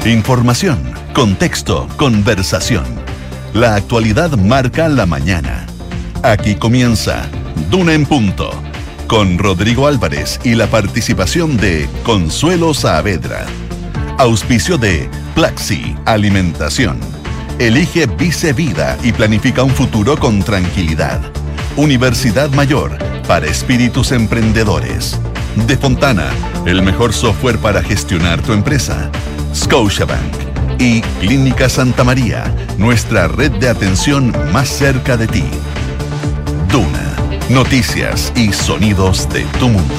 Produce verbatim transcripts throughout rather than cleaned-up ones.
Información, contexto, conversación. La actualidad marca la mañana. Aquí comienza Duna en Punto, con Rodrigo Álvarez y la participación de Consuelo Saavedra. Auspicio de Plaxi Alimentación. Elige Vice Vida y planifica un futuro con tranquilidad. Universidad Mayor, para espíritus emprendedores. De Fontana, el mejor software para gestionar tu empresa. Scotiabank y Clínica Santa María, nuestra red de atención más cerca de ti. Duna, noticias y sonidos de tu mundo.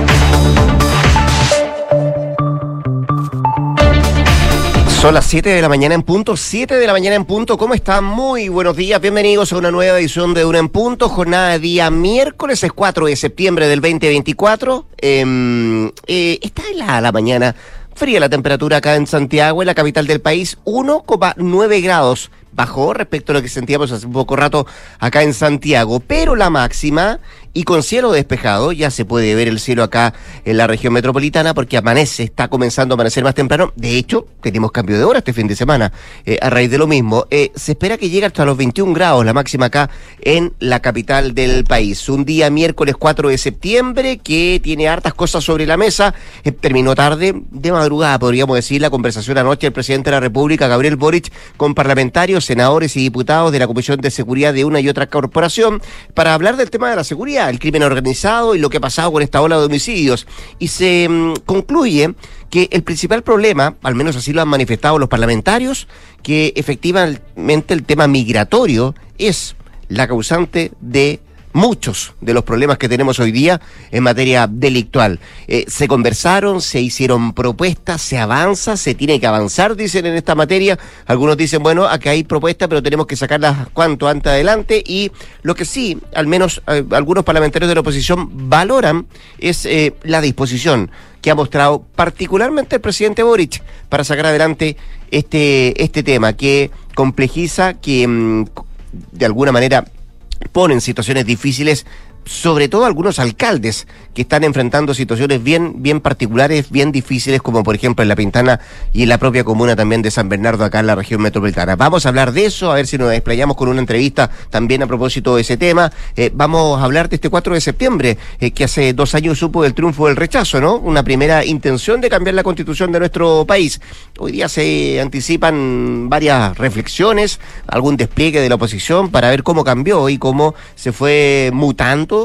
Son las siete de la mañana en punto, siete de la mañana en punto. ¿Cómo están? Muy buenos días, bienvenidos a una nueva edición de Duna en Punto, jornada de día miércoles, es cuatro de septiembre del veinte veinticuatro. Eh, eh, está en la, la mañana fría la temperatura acá en Santiago, en la capital del país, uno coma nueve grados. Bajó respecto a lo que sentíamos hace un poco rato acá en Santiago, pero la máxima, y con cielo despejado, ya se puede ver el cielo acá en la región metropolitana porque amanece, está comenzando a amanecer más temprano. De hecho, tenemos cambio de hora este fin de semana, eh, a raíz de lo mismo. Eh, se espera que llegue hasta los veintiún grados la máxima acá en la capital del país. Un día miércoles cuatro de septiembre que tiene hartas cosas sobre la mesa. Eh, terminó tarde, de madrugada podríamos decir, la conversación anoche del presidente de la República, Gabriel Boric, con parlamentarios, senadores y diputados de la Comisión de Seguridad de una y otra corporación para hablar del tema de la seguridad, el crimen organizado y lo que ha pasado con esta ola de homicidios. Y se mmm, concluye que el principal problema, al menos así lo han manifestado los parlamentarios, que efectivamente el tema migratorio es la causante de muchos de los problemas que tenemos hoy día en materia delictual. Eh, se conversaron, se hicieron propuestas, se avanza, se tiene que avanzar, dicen en esta materia. Algunos dicen, bueno, acá hay propuestas, pero tenemos que sacarlas cuanto antes adelante. Y lo que sí, al menos eh, algunos parlamentarios de la oposición valoran es eh, la disposición que ha mostrado particularmente el presidente Boric para sacar adelante este, este tema, que complejiza, que mmm, de alguna manera ponen situaciones difíciles, sobre todo algunos alcaldes que están enfrentando situaciones bien, bien particulares, bien difíciles, como por ejemplo en La Pintana y en la propia comuna también de San Bernardo, acá en la región metropolitana. Vamos a hablar de eso, a ver si nos desplayamos con una entrevista también a propósito de ese tema. Eh, vamos a hablar de este cuatro de septiembre, eh, que hace dos años supo del triunfo del rechazo, ¿no? Una primera intención de cambiar la constitución de nuestro país. Hoy día se anticipan varias reflexiones, algún despliegue de la oposición para ver cómo cambió y cómo se fue mutando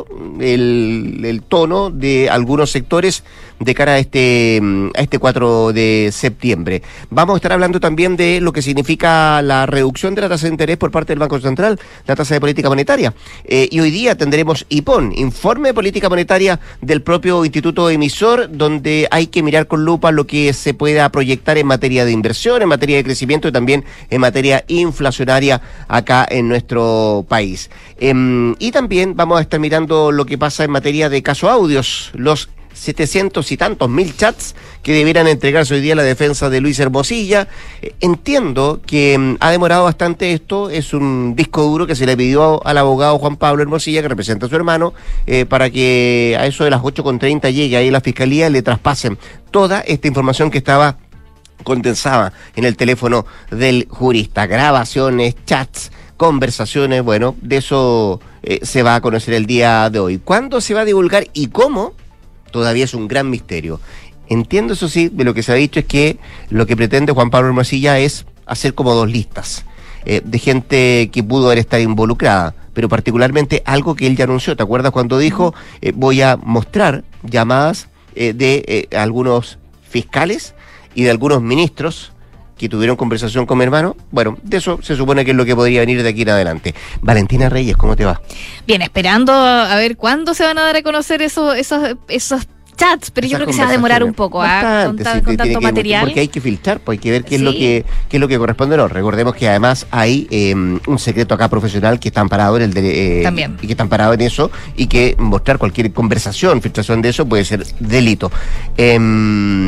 El, el tono de algunos sectores de cara a este a este cuatro de septiembre. Vamos a estar hablando también de lo que significa la reducción de la tasa de interés por parte del Banco Central, la tasa de política monetaria. Eh, y hoy día tendremos I P O N, Informe de Política Monetaria del propio Instituto Emisor, donde hay que mirar con lupa lo que se pueda proyectar en materia de inversión, en materia de crecimiento y también en materia inflacionaria acá en nuestro país. Eh, y también vamos a estar mirando lo que pasa en materia de caso audios, los setecientos y tantos mil chats que debieran entregarse hoy día a la defensa de Luis Hermosilla. Eh, entiendo que um, ha demorado bastante esto, es un disco duro que se le pidió al abogado Juan Pablo Hermosilla, que representa a su hermano, eh, para que a eso de las ocho con treinta llegue ahí a la fiscalía y le traspasen toda esta información que estaba condensada en el teléfono del jurista, grabaciones, chats, conversaciones. Bueno, de eso eh, se va a conocer el día de hoy. ¿Cuándo se va a divulgar y cómo? Todavía es un gran misterio. Entiendo, eso sí, de lo que se ha dicho es que lo que pretende Juan Pablo Hermosilla es hacer como dos listas eh, de gente que pudo haber estado involucrada, pero particularmente algo que él ya anunció. ¿Te acuerdas cuando dijo, eh, voy a mostrar llamadas eh, de eh, algunos fiscales y de algunos ministros que tuvieron conversación con mi hermano? Bueno, de eso se supone que es lo que podría venir de aquí en adelante. Valentina Reyes, ¿cómo te va? Bien, esperando a ver cuándo se van a dar a conocer esos esos esos chats, pero yo creo que se va a demorar un poco, ¿ah? Con, ta, sí, con tanto que, material. Porque hay que filtrar, pues hay que ver qué es sí. lo que qué es lo que corresponde. No, recordemos que además hay eh, un secreto acá profesional que está amparado en el de, eh, También. y que está amparado en eso, y que mostrar cualquier conversación, filtración de eso puede ser delito. Eh,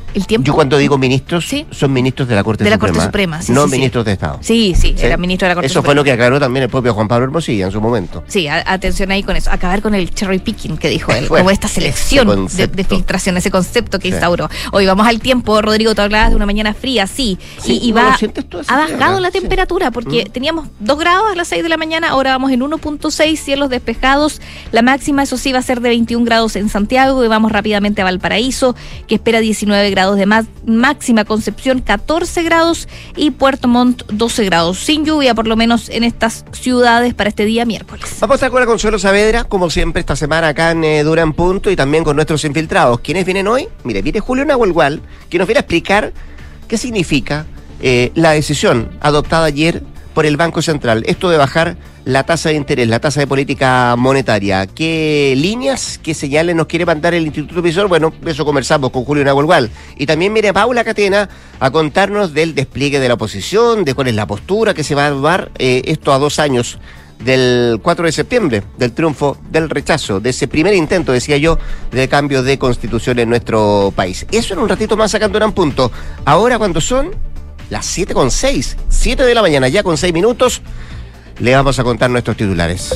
el tiempo. Yo cuando digo ministros, ¿Sí? son ministros de la Corte de la Suprema. Corte Suprema, sí, no sí, ministros sí. de Estado. Sí, sí, ¿Sí? era ministro de la Corte Eso Suprema. fue lo que aclaró también el propio Juan Pablo Hermosilla en su momento. Sí, a, atención ahí con eso. Acabar con el cherry picking que dijo él, Bueno, como esta selección de, de filtración, ese concepto que sí. instauró. Hoy vamos al tiempo, Rodrigo, te hablabas de una mañana fría, sí, sí y, y ¿no va, lo sientes tú así, ha bajado sí. la temperatura, porque mm. teníamos dos grados a las seis de la mañana, ahora vamos en uno punto seis, cielos despejados, la máxima, eso sí, va a ser de veintiún grados en Santiago, y vamos rápidamente a Valparaíso, que espera diecinueve grados de más, máxima, Concepción catorce grados y Puerto Montt doce grados, sin lluvia por lo menos en estas ciudades para este día miércoles. Vamos a estar con la Consuelo Saavedra, como siempre esta semana acá en eh, Dura en Punto, y también con nuestros infiltrados. ¿Quiénes vienen hoy? Mire, viene Julio Nahuelgual, que nos viene a explicar qué significa eh, la decisión adoptada ayer por el Banco Central, esto de bajar la tasa de interés, la tasa de política monetaria. ¿Qué líneas, qué señales nos quiere mandar el Instituto Visor? Bueno, eso conversamos con Julio Nahuelgual. Y también viene Paula Catena a contarnos del despliegue de la oposición, de cuál es la postura que se va a dar eh, esto a dos años del cuatro de septiembre, del triunfo del rechazo, de ese primer intento, decía yo, de cambio de constitución en nuestro país. Eso en un ratito más sacando en punto. Ahora, cuando son las siete con seis, siete de la mañana, ya con seis minutos, le vamos a contar nuestros titulares.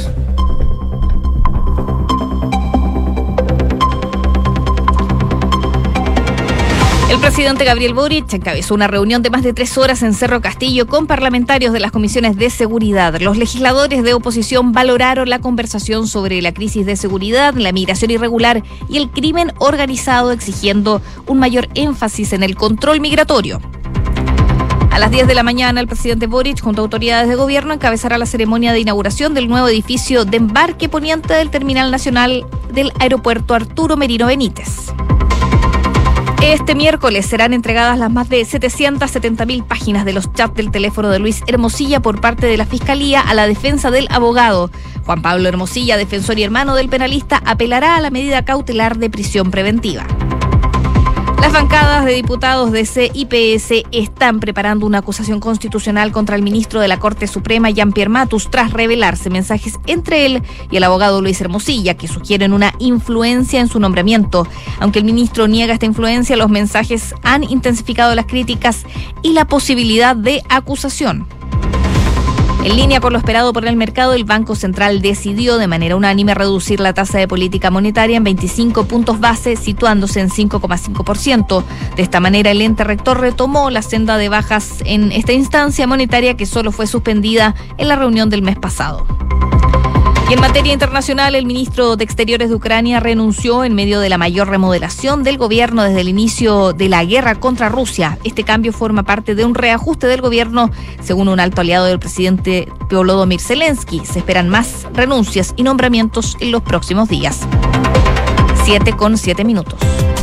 El presidente Gabriel Boric encabezó una reunión de más de tres horas en Cerro Castillo con parlamentarios de las comisiones de seguridad. Los legisladores de oposición valoraron la conversación sobre la crisis de seguridad, la migración irregular y el crimen organizado, exigiendo un mayor énfasis en el control migratorio. A las diez de la mañana, el presidente Boric, junto a autoridades de gobierno, encabezará la ceremonia de inauguración del nuevo edificio de embarque poniente del Terminal Nacional del Aeropuerto Arturo Merino Benítez. Este miércoles serán entregadas las más de setecientas setenta mil páginas de los chats del teléfono de Luis Hermosilla por parte de la Fiscalía a la defensa del abogado. Juan Pablo Hermosilla, defensor y hermano del penalista, apelará a la medida cautelar de prisión preventiva. Las bancadas de diputados de C I P S están preparando una acusación constitucional contra el ministro de la Corte Suprema, Jean-Pierre Matus, tras revelarse mensajes entre él y el abogado Luis Hermosilla que sugieren una influencia en su nombramiento. Aunque el ministro niega esta influencia, los mensajes han intensificado las críticas y la posibilidad de acusación. En línea con lo esperado por el mercado, el Banco Central decidió de manera unánime reducir la tasa de política monetaria en veinticinco puntos base, situándose en cinco coma cinco por ciento. De esta manera, el ente rector retomó la senda de bajas en esta instancia monetaria que solo fue suspendida en la reunión del mes pasado. Y en materia internacional, el ministro de Exteriores de Ucrania renunció en medio de la mayor remodelación del gobierno desde el inicio de la guerra contra Rusia. Este cambio forma parte de un reajuste del gobierno, según un alto aliado del presidente Volodymyr Zelensky. Se esperan más renuncias y nombramientos en los próximos días. Siete con siete minutos.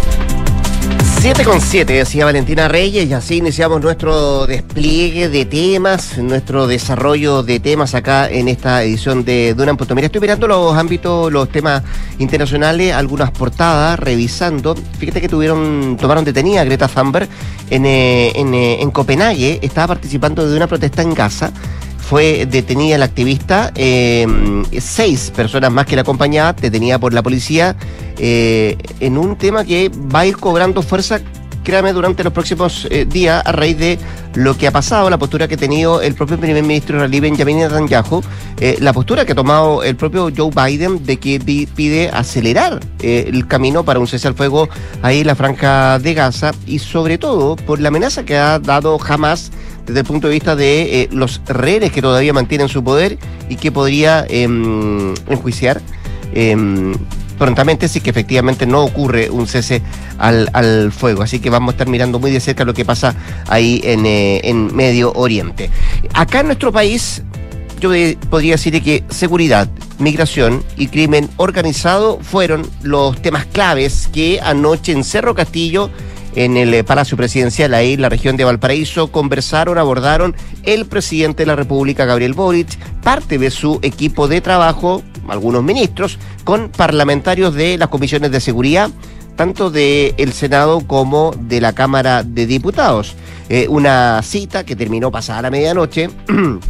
siete con siete, decía Valentina Reyes, y así iniciamos nuestro despliegue de temas, nuestro desarrollo de temas acá en esta edición de Duna en Punto. Mira, estoy mirando los ámbitos, los temas internacionales, algunas portadas, revisando. Fíjate que tuvieron, tomaron detenida a Greta Thunberg en, eh, en, eh, en Copenhague, estaba participando de una protesta en Gaza. Fue detenida la activista, eh, seis personas más que la acompañaban, detenida por la policía, eh, en un tema que va a ir cobrando fuerza, créame, durante los próximos eh, días, a raíz de lo que ha pasado, la postura que ha tenido el propio primer ministro israelí Benjamin Netanyahu, eh, la postura que ha tomado el propio Joe Biden de que pide acelerar eh, el camino para un cese al fuego ahí en la franja de Gaza, y sobre todo por la amenaza que ha dado Hamas desde el punto de vista de eh, los rehenes que todavía mantienen su poder y que podría eh, enjuiciar eh, prontamente si que efectivamente no ocurre un cese al, al fuego. Así que vamos a estar mirando muy de cerca lo que pasa ahí en, eh, en Medio Oriente. Acá en nuestro país, yo de, podría decir que seguridad, migración y crimen organizado fueron los temas claves que anoche en Cerro Castillo, en el Palacio Presidencial, ahí en la región de Valparaíso, conversaron, abordaron el presidente de la República, Gabriel Boric, parte de su equipo de trabajo, algunos ministros, con parlamentarios de las comisiones de seguridad, tanto del Senado como de la Cámara de Diputados. Eh, una cita que terminó pasada la medianoche,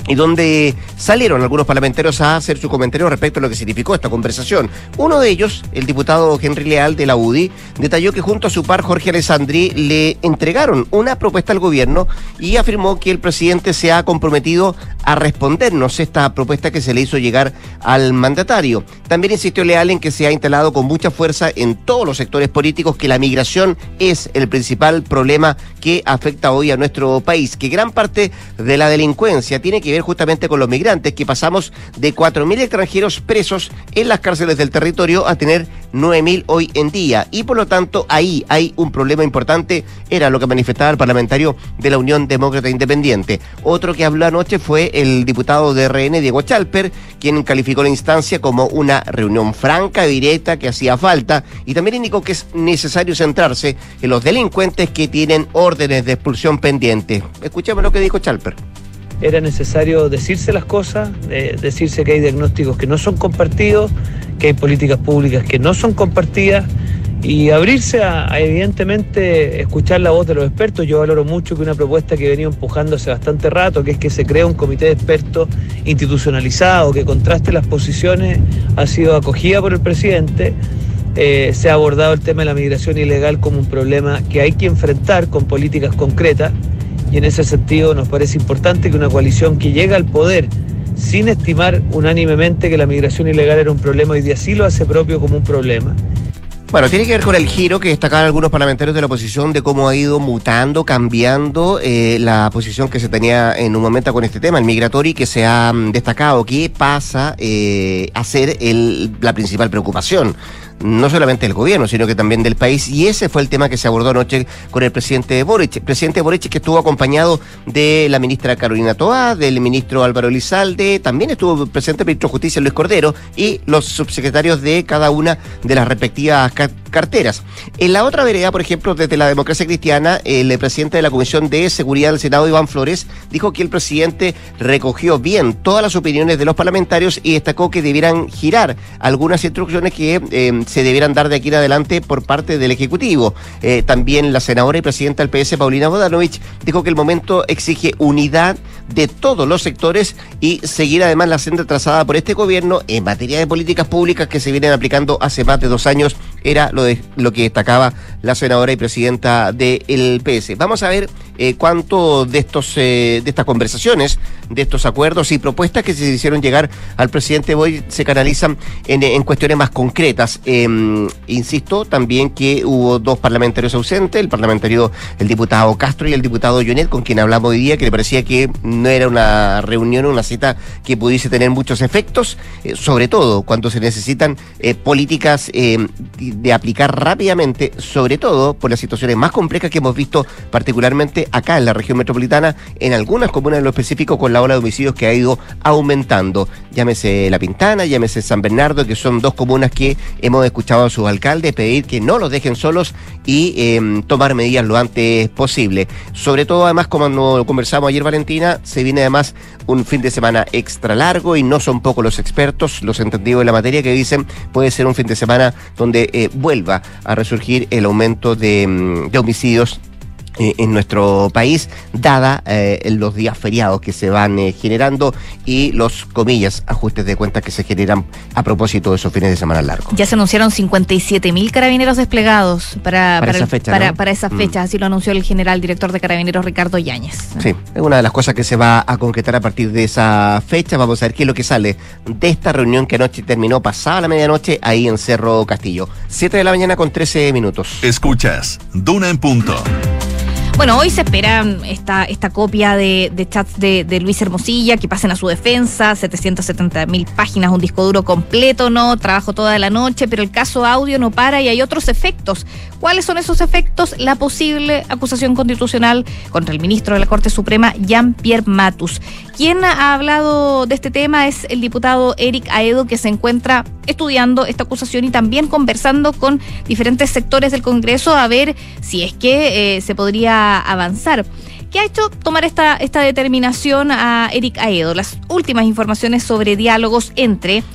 y donde salieron algunos parlamentarios a hacer su comentario respecto a lo que significó esta conversación. Uno de ellos, el diputado Henry Leal de la U D I, detalló que junto a su par Jorge Alessandri le entregaron una propuesta al gobierno y afirmó que el presidente se ha comprometido a respondernos esta propuesta que se le hizo llegar al mandatario. También insistió Leal en que se ha instalado con mucha fuerza en todos los sectores políticos que la migración es el principal problema que afecta hoy a nuestro país, que gran parte de la delincuencia tiene que ver justamente con los migrantes, que pasamos de cuatro mil extranjeros presos en las cárceles del territorio a tener nueve mil hoy en día, y por lo tanto ahí hay un problema importante, era lo que manifestaba el parlamentario de la Unión Demócrata Independiente. Otro que habló anoche fue el diputado de R N, Diego Chalper, quien calificó la instancia como una reunión franca, directa, que hacía falta, y también indicó que es necesario centrarse en los delincuentes que tienen órdenes de expulsión pendientes. Escuchemos lo que dijo Chalper. Era necesario decirse las cosas, eh, decirse que hay diagnósticos que no son compartidos, que hay políticas públicas que no son compartidas, y abrirse a, a evidentemente escuchar la voz de los expertos. Yo valoro mucho que una propuesta que he venido empujando hace bastante rato, que es que se cree un comité de expertos institucionalizado, que contraste las posiciones, ha sido acogida por el presidente. Eh, se ha abordado el tema de la migración ilegal como un problema que hay que enfrentar con políticas concretas, y en ese sentido nos parece importante que una coalición que llega al poder sin estimar unánimemente que la migración ilegal era un problema, hoy día sí lo hace propio como un problema. Bueno, tiene que ver con el giro que destacaban algunos parlamentarios de la oposición de cómo ha ido mutando, cambiando eh, la posición que se tenía en un momento con este tema, el migratorio, y que se ha destacado que pasa eh, a ser el, la principal preocupación, no solamente del gobierno, sino que también del país, y ese fue el tema que se abordó anoche con el presidente Boric. El presidente Boric, que estuvo acompañado de la ministra Carolina Toá, del ministro Álvaro Elizalde, también estuvo presente el ministro de Justicia Luis Cordero y los subsecretarios de cada una de las respectivas carteras. En la otra vereda, por ejemplo, desde la Democracia Cristiana, el presidente de la Comisión de Seguridad del Senado, Iván Flores, dijo que el presidente recogió bien todas las opiniones de los parlamentarios y destacó que debieran girar algunas instrucciones que eh, se debieran dar de aquí en adelante por parte del Ejecutivo. Eh, también la senadora y presidenta del P S, Paulina Bodanovich, dijo que el momento exige unidad de todos los sectores y seguir además la senda trazada por este gobierno en materia de políticas públicas que se vienen aplicando hace más de dos años, era lo, de, lo que destacaba la senadora y presidenta del P S. Vamos a ver eh, cuánto de estos eh, de estas conversaciones, de estos acuerdos y propuestas que se hicieron llegar al presidente Boric se canalizan en, en cuestiones más concretas. Eh, insisto también que hubo dos parlamentarios ausentes, el parlamentario, el diputado Castro y el diputado Jonet, con quien hablamos hoy día, que le parecía que no era una reunión, una cita que pudiese tener muchos efectos, eh, sobre todo cuando se necesitan eh, políticas eh, de aplicar rápidamente, sobre todo por las situaciones más complejas que hemos visto, particularmente acá en la región metropolitana, en algunas comunas en lo específico, con la ola de homicidios que ha ido aumentando. Llámese La Pintana, llámese San Bernardo, que son dos comunas que hemos escuchado a sus alcaldes pedir que no los dejen solos y eh, tomar medidas lo antes posible. Sobre todo, además, como conversamos ayer, Valentina, se viene además un fin de semana extra largo y no son pocos los expertos, los entendidos de la materia, que dicen puede ser un fin de semana donde eh, vuelva a resurgir el aumento de, de homicidios Eh, en nuestro país, dada eh, los días feriados que se van eh, generando y los, comillas, ajustes de cuentas que se generan a propósito de esos fines de semana largos. Ya se anunciaron cincuenta y siete mil carabineros desplegados para, para, para esa el, fecha, para, ¿no? para esas fechas, mm. así lo anunció el general director de Carabineros, Ricardo Yáñez. Sí, es una de las cosas que se va a concretar a partir de esa fecha. Vamos a ver qué es lo que sale de esta reunión que anoche terminó pasada la medianoche ahí en Cerro Castillo. siete de la mañana con trece minutos. Escuchas Duna en Punto. Bueno, hoy se espera esta, esta copia de, de chats de, de Luis Hermosilla, que pasen a su defensa, setecientas setenta mil páginas, un disco duro completo, ¿no? Trabajo toda la noche, pero el caso audio no para y hay otros efectos. ¿Cuáles son esos efectos? La posible acusación constitucional contra el ministro de la Corte Suprema, Jean-Pierre Matus. Quien ha hablado de este tema es el diputado Eric Aedo, que se encuentra estudiando esta acusación y también conversando con diferentes sectores del Congreso a ver si es que eh, se podría avanzar. ¿Qué ha hecho tomar esta, esta determinación a Eric Aedo? Las últimas informaciones sobre diálogos entre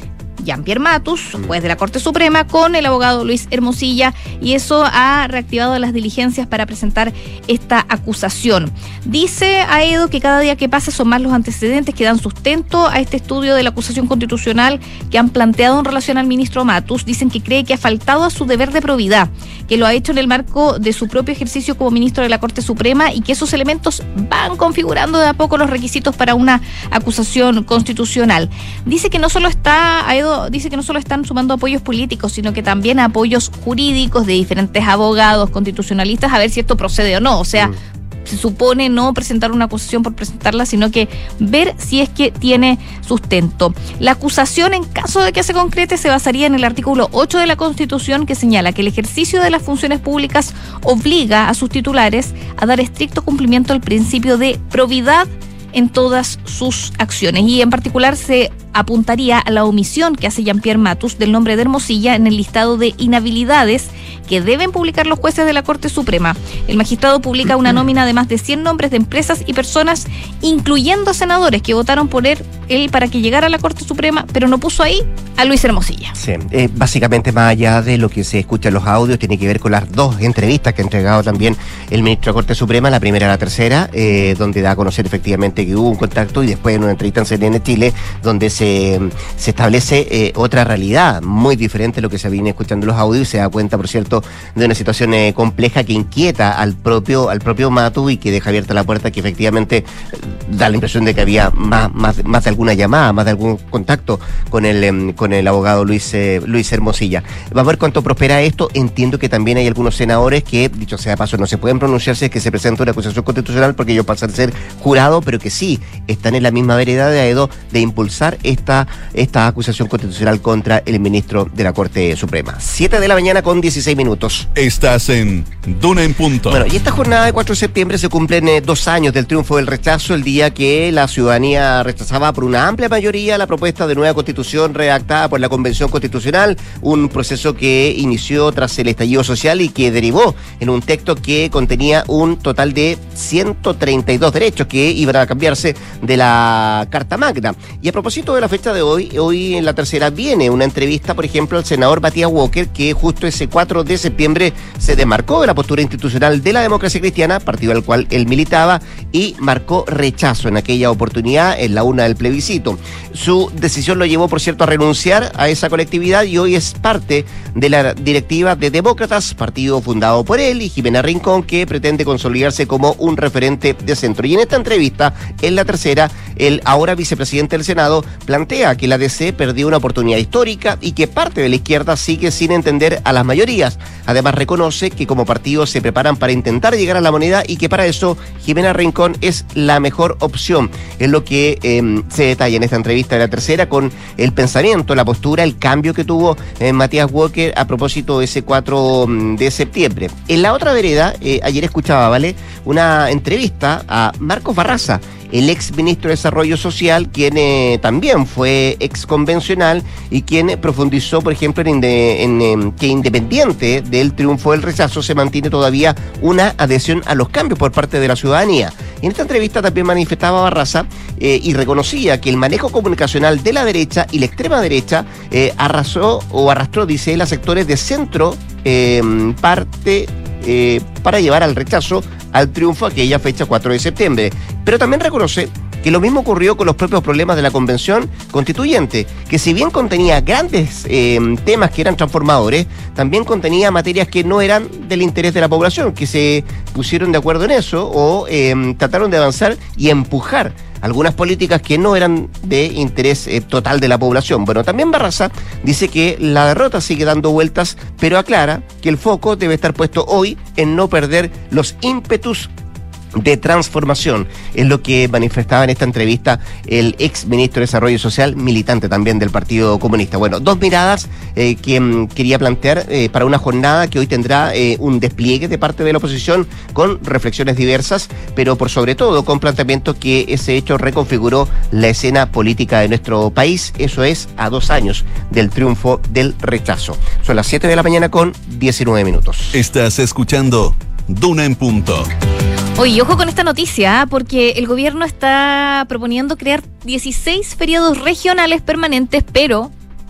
Jean-Pierre Matus, juez de la Corte Suprema, con el abogado Luis Hermosilla, y eso ha reactivado las diligencias para presentar esta acusación. Dice Aedo que cada día que pasa son más los antecedentes que dan sustento a este estudio de la acusación constitucional que han planteado en relación al ministro Matus. Dicen que cree que ha faltado a su deber de probidad, que lo ha hecho en el marco de su propio ejercicio como ministro de la Corte Suprema y que esos elementos van configurando de a poco los requisitos para una acusación constitucional. Dice que no solo está, Aedo dice que no solo están sumando apoyos políticos, sino que también apoyos jurídicos de diferentes abogados constitucionalistas a ver si esto procede o no. O sea, mm. se supone no presentar una acusación por presentarla, sino que ver si es que tiene sustento. La acusación, en caso de que se concrete, se basaría en el artículo ocho de la Constitución, que señala que el ejercicio de las funciones públicas obliga a sus titulares a dar estricto cumplimiento al principio de probidad en todas sus acciones, y en particular se apuntaría a la omisión que hace Jean-Pierre Matus del nombre de Hermosilla en el listado de inhabilidades que deben publicar los jueces de la Corte Suprema. El magistrado publica una nómina de más de cien nombres de empresas y personas, incluyendo senadores que votaron por él, él para que llegara a la Corte Suprema, pero no puso ahí a Luis Hermosilla. Sí, eh, básicamente, más allá de lo que se escucha en los audios, tiene que ver con las dos entrevistas que ha entregado también el ministro de la Corte Suprema, la primera y la tercera, eh, donde da a conocer efectivamente que hubo un contacto, y después en una entrevista en C N N Chile, donde se se establece eh, otra realidad muy diferente a lo que se viene escuchando en los audios, y se da cuenta, por cierto, de una situación eh, compleja que inquieta al propio al propio Matus, y que deja abierta la puerta, que efectivamente eh, da la impresión de que había más, más, más de alguna llamada, más de algún contacto con el eh, con el abogado Luis eh, Luis Hermosilla. Vamos a ver cuánto prospera esto. Entiendo que también hay algunos senadores que, dicho sea de paso, no se pueden pronunciarse es que se presenta una acusación constitucional, porque ellos pasan a ser jurado, pero que sí están en la misma vereda de Aedo de impulsar esta, esta acusación constitucional contra el ministro de la Corte Suprema. siete de la mañana con dieciséis minutos. Estás en Duna en Punto. Bueno, y esta jornada de cuatro de septiembre se cumplen eh, dos años del triunfo del rechazo, el día que la ciudadanía rechazaba por una amplia mayoría la propuesta de nueva constitución redactada por la Convención Constitucional, un proceso que inició tras el estallido social y que derivó en un texto que contenía un total de ciento treinta y dos derechos que iban a cambiarse de la Carta Magna. Y a propósito de la fecha de hoy, hoy en la tercera viene una entrevista, por ejemplo, al senador Matías Walker, que justo ese cuatro de septiembre se desmarcó de la postura institucional de la Democracia Cristiana, partido al cual él militaba, y marcó rechazo en aquella oportunidad en la urna del plebiscito. Su decisión lo llevó, por cierto, a renunciar a esa colectividad, y hoy es parte de la directiva de Demócratas, partido fundado por él y Jimena Rincón, que pretende consolidarse como un referente de centro. Y en esta entrevista, en la tercera, el ahora vicepresidente del Senado plantea que la D C perdió una oportunidad histórica y que parte de la izquierda sigue sin entender a las mayorías. Además, reconoce que como partido se preparan para intentar llegar a la moneda y que para eso Jimena Rincón es la mejor opción. Es lo que eh, se detalla en esta entrevista de la tercera, con el pensamiento, la postura, el cambio que tuvo eh, Matías Walker a propósito de ese cuatro de septiembre. En la otra vereda, eh, ayer escuchaba, ¿vale?, una entrevista a Marcos Barraza, el ex ministro de Desarrollo Social, quien eh, también fue ex convencional y quien profundizó, por ejemplo, en, en, en que independiente del triunfo del rechazo se mantiene todavía una adhesión a los cambios por parte de la ciudadanía. Y en esta entrevista también manifestaba Barraza eh, y reconocía que el manejo comunicacional de la derecha y la extrema derecha eh, arrasó o arrastró, dice él, a sectores de centro eh, parte eh, para llevar al rechazo al triunfo aquella fecha cuatro de septiembre. Pero también reconoce que lo mismo ocurrió con los propios problemas de la Convención Constituyente, que si bien contenía grandes eh, temas que eran transformadores, también contenía materias que no eran del interés de la población, que se pusieron de acuerdo en eso o eh, trataron de avanzar y empujar algunas políticas que no eran de interés eh, total de la población. Bueno, también Barraza dice que la derrota sigue dando vueltas, pero aclara que el foco debe estar puesto hoy en no perder los ímpetus de transformación. Es lo que manifestaba en esta entrevista el ex ministro de Desarrollo Social, militante también del Partido Comunista. Bueno, dos miradas eh, que um, quería plantear eh, para una jornada que hoy tendrá eh, un despliegue de parte de la oposición con reflexiones diversas, pero por sobre todo con planteamientos que ese hecho reconfiguró la escena política de nuestro país. Eso es a dos años del triunfo del rechazo. Son las siete de la mañana con diecinueve minutos. Estás escuchando Duna en Punto. Oye, ojo con esta noticia, porque el gobierno está proponiendo crear dieciséis feriados regionales permanentes, pero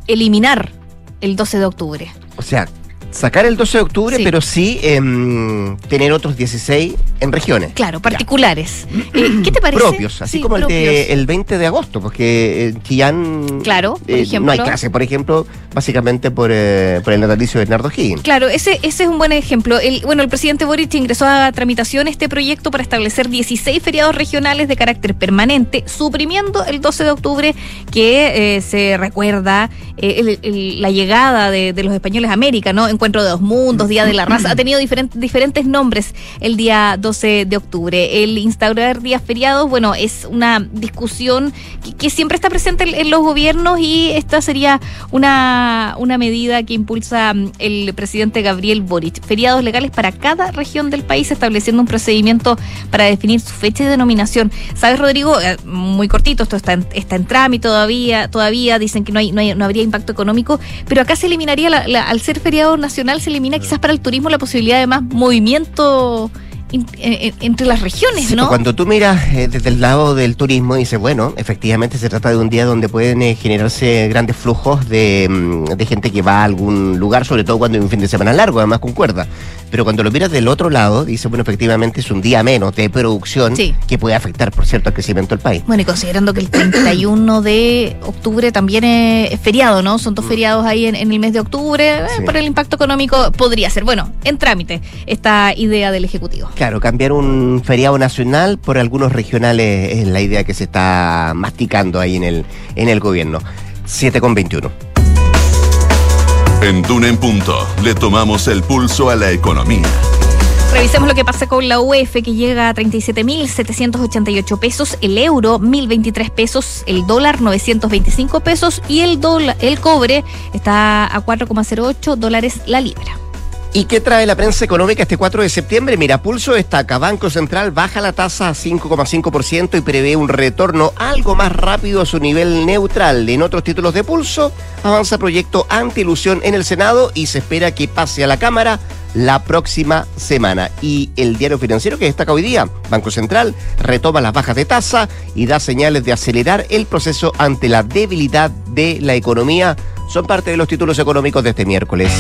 eliminar el doce de octubre. O sea, sacar el doce de octubre, sí. pero sí eh, tener otros dieciséis en regiones. Claro, particulares. Eh, ¿Qué te parece? Propios, así sí, como propios. el de el veinte de agosto, porque en Chillán claro, por eh, ejemplo. no hay clase, por ejemplo, básicamente por, eh, por el natalicio de Bernardo Higgins. Claro, ese, ese es un buen ejemplo. El, bueno, el presidente Boric ingresó a tramitación este proyecto para establecer dieciséis feriados regionales de carácter permanente, suprimiendo el doce de octubre, que eh, se recuerda eh, el, el, la llegada de, de los españoles a América, ¿no? Encuentro de dos mundos, Día de la Raza, ha tenido diferentes, diferentes nombres el día doce de octubre. El instaurar días feriados, bueno, es una discusión que, que siempre está presente en, en los gobiernos, y esta sería una, una medida que impulsa el presidente Gabriel Boric. Feriados legales para cada región del país, estableciendo un procedimiento para definir su fecha y denominación. ¿Sabes, Rodrigo? Eh, muy cortito, esto está en, está en trámite todavía, todavía dicen que no hay, no hay, no habría impacto económico, pero acá se eliminaría, la, la, al ser feriado nacional, se elimina quizás para el turismo la posibilidad de más movimiento in, en, entre las regiones, ¿no? Sí, cuando tú miras eh, desde el lado del turismo, dices, bueno, efectivamente se trata de un día donde pueden eh, generarse grandes flujos de, de gente que va a algún lugar, sobre todo cuando hay un fin de semana largo, además concuerda. Pero cuando lo miras del otro lado, dices, bueno, efectivamente es un día menos de producción, sí, que puede afectar, por cierto, al crecimiento del país. Bueno, y considerando que el treinta y uno de octubre también es feriado, ¿no? Son dos mm. feriados ahí en, en el mes de octubre, sí. eh, por el impacto económico podría ser. Bueno, en trámite esta idea del Ejecutivo. Claro, cambiar un feriado nacional por algunos regionales es la idea que se está masticando ahí en el, en el gobierno. siete con veintiuno. En Duna en Punto le tomamos el pulso a la economía. Revisemos lo que pasa con la U E F, que llega a treinta y siete mil setecientos ochenta y ocho pesos, el euro mil veintitrés pesos, el dólar novecientos veinticinco pesos y el dólar, el cobre está a cuatro coma cero ocho dólares la libra. ¿Y qué trae la prensa económica este cuatro de septiembre? Mira, Pulso destaca, Banco Central baja la tasa a cinco coma cinco por ciento y prevé un retorno algo más rápido a su nivel neutral. En otros títulos de Pulso, avanza proyecto anti-ilusión en el Senado y se espera que pase a la Cámara la próxima semana. Y el Diario Financiero, que destaca hoy día, Banco Central retoma las bajas de tasa y da señales de acelerar el proceso ante la debilidad de la economía. Son parte de los títulos económicos de este miércoles.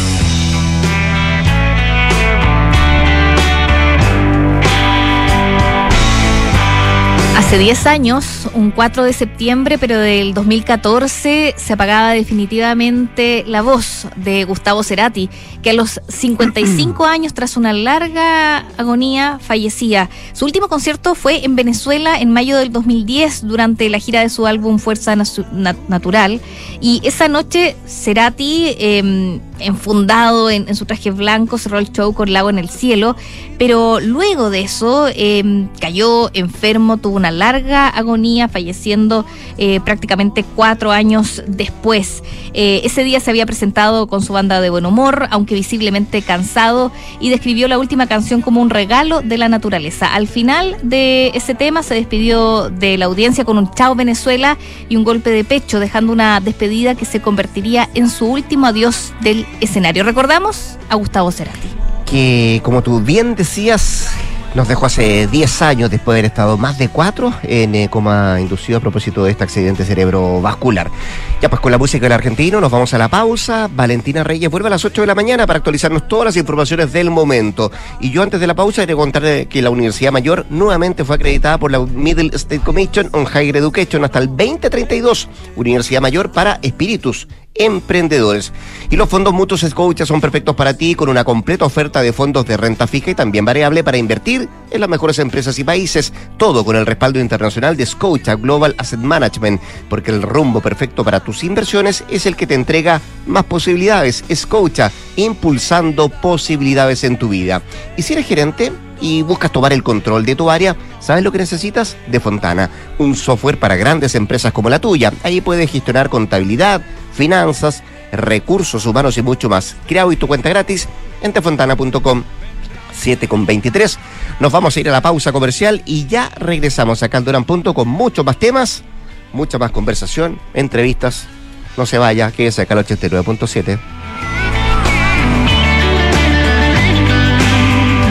Hace diez años, un cuatro de septiembre, pero del dos mil catorce, se apagaba definitivamente la voz de Gustavo Cerati, que a los cincuenta y cinco años, tras una larga agonía, fallecía. Su último concierto fue en Venezuela en mayo del dos mil diez, durante la gira de su álbum Fuerza Natural. Y esa noche, Cerati, eh, enfundado en, en su traje blanco, cerró el show con Lago en el Cielo, pero luego de eso eh, cayó enfermo, tuvo una larga agonía, falleciendo eh, prácticamente cuatro años después. Eh, ese día se había presentado con su banda de buen humor, aunque visiblemente cansado, y describió la última canción como un regalo de la naturaleza. Al final de ese tema se despidió de la audiencia con un chao Venezuela y un golpe de pecho, dejando una despedida que se convertiría en su último adiós del escenario. Recordamos a Gustavo Cerati, que, como tú bien decías, nos dejó hace diez años después de haber estado más de cuatro en eh, coma inducido a propósito de este accidente cerebrovascular. Ya pues, con la música del argentino nos vamos a la pausa. Valentina Reyes vuelve a las ocho de la mañana para actualizarnos todas las informaciones del momento. Y yo, antes de la pausa, quería contar que la Universidad Mayor nuevamente fue acreditada por la Middle State Commission on Higher Education hasta el veinte treinta y dos. Universidad Mayor para espíritus emprendedores. Y los fondos mutuos Scotia son perfectos para ti, con una completa oferta de fondos de renta fija y también variable para invertir en las mejores empresas y países. Todo con el respaldo internacional de Scotia Global Asset Management, porque el rumbo perfecto para tus inversiones es el que te entrega más posibilidades. Scotia, impulsando posibilidades en tu vida. Y si eres gerente y buscas tomar el control de tu área, ¿sabes lo que necesitas? De Fontana, un software para grandes empresas como la tuya. Ahí puedes gestionar contabilidad, finanzas, recursos humanos y mucho más. Crea hoy tu cuenta gratis en tefontana punto com. siete con veintitrés. Nos vamos a ir a la pausa comercial y ya regresamos acá al Duna en Punto con muchos más temas, mucha más conversación, entrevistas. No se vaya, quédese acá al ochenta y nueve punto siete.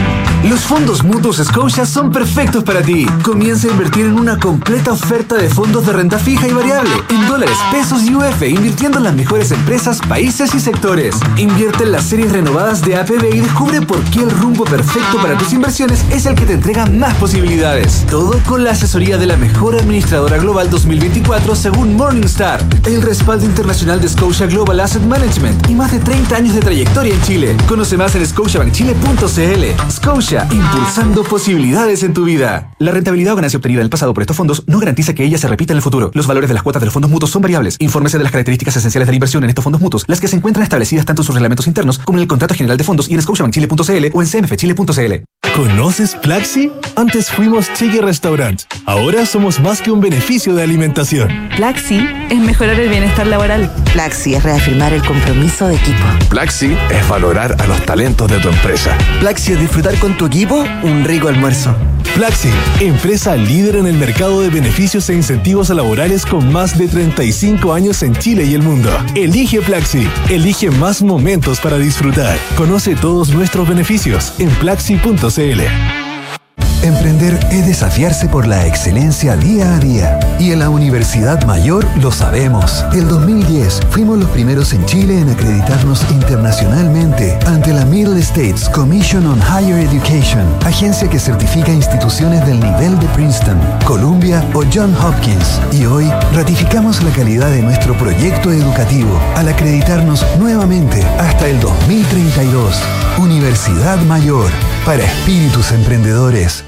Los fondos mutuos Scotia son perfectos para ti. Comienza a invertir en una completa oferta de fondos de renta fija y variable, en dólares, pesos y U F, invirtiendo en las mejores empresas, países y sectores. Invierte en las series renovadas de A P B y descubre por qué el rumbo perfecto para tus inversiones es el que te entrega más posibilidades. Todo con la asesoría de la mejor administradora global dos mil veinticuatro según Morningstar. El respaldo internacional de Scotia Global Asset Management y más de treinta años de trayectoria en Chile. Conoce más en scotiabank chile punto c l. Scotia, impulsando posibilidades en tu vida. La rentabilidad o ganancia obtenida en el pasado por estos fondos no garantiza que ella se repita en el futuro. Los valores de las cuotas de los fondos mutuos son variables. Infórmese de las características esenciales de la inversión en estos fondos mutuos, las que se encuentran establecidas tanto en sus reglamentos internos como en el contrato general de fondos y en scotiabank chile punto c l o en c m f chile punto c l. ¿Conoces Plaxi? Antes fuimos Chiqui Restaurant. Ahora somos más que un beneficio de alimentación. Plaxi es mejorar el bienestar laboral. Plaxi es reafirmar el compromiso de equipo. Plaxi es valorar a los talentos de tu empresa. Plaxi es disfrutar con tu equipo un rico almuerzo. Plaxi, empresa líder en el mercado de beneficios e incentivos laborales con más de treinta y cinco años en Chile y el mundo. Elige Plaxi. Elige más momentos para disfrutar. Conoce todos nuestros beneficios en plaxi punto c l. Emprender es desafiarse por la excelencia día a día. Y en la Universidad Mayor lo sabemos. El dos mil diez fuimos los primeros en Chile en acreditarnos internacionalmente ante la Middle States Commission on Higher Education, agencia que certifica instituciones del nivel de Princeton, Columbia o Johns Hopkins. Y hoy ratificamos la calidad de nuestro proyecto educativo al acreditarnos nuevamente hasta el dos mil treinta y dos. Universidad Mayor, para espíritus emprendedores.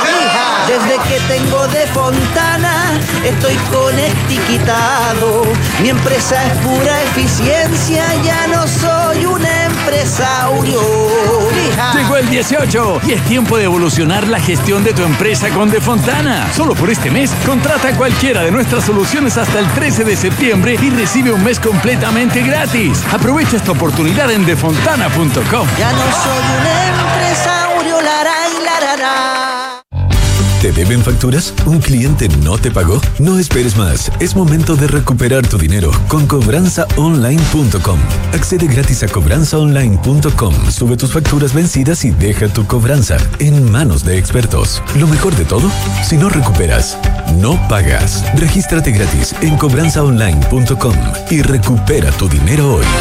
Desde que tengo de Fontana estoy conectiquitado. Mi empresa es pura eficiencia, ya no soy un empresario. Llegó el dieciocho y es tiempo de evolucionar la gestión de tu empresa con De Fontana. Solo por este mes, contrata cualquiera de nuestras soluciones hasta el trece de septiembre y recibe un mes completamente gratis. Aprovecha esta oportunidad en de fontana punto com. Ya no soy un empresario, lara y larará. ¿Te deben facturas? ¿Un cliente no te pagó? No esperes más. Es momento de recuperar tu dinero con cobranza online punto com. Accede gratis a cobranza online punto com. Sube tus facturas vencidas y deja tu cobranza en manos de expertos. Lo mejor de todo, si no recuperas, no pagas. Regístrate gratis en cobranza online punto com y recupera tu dinero hoy.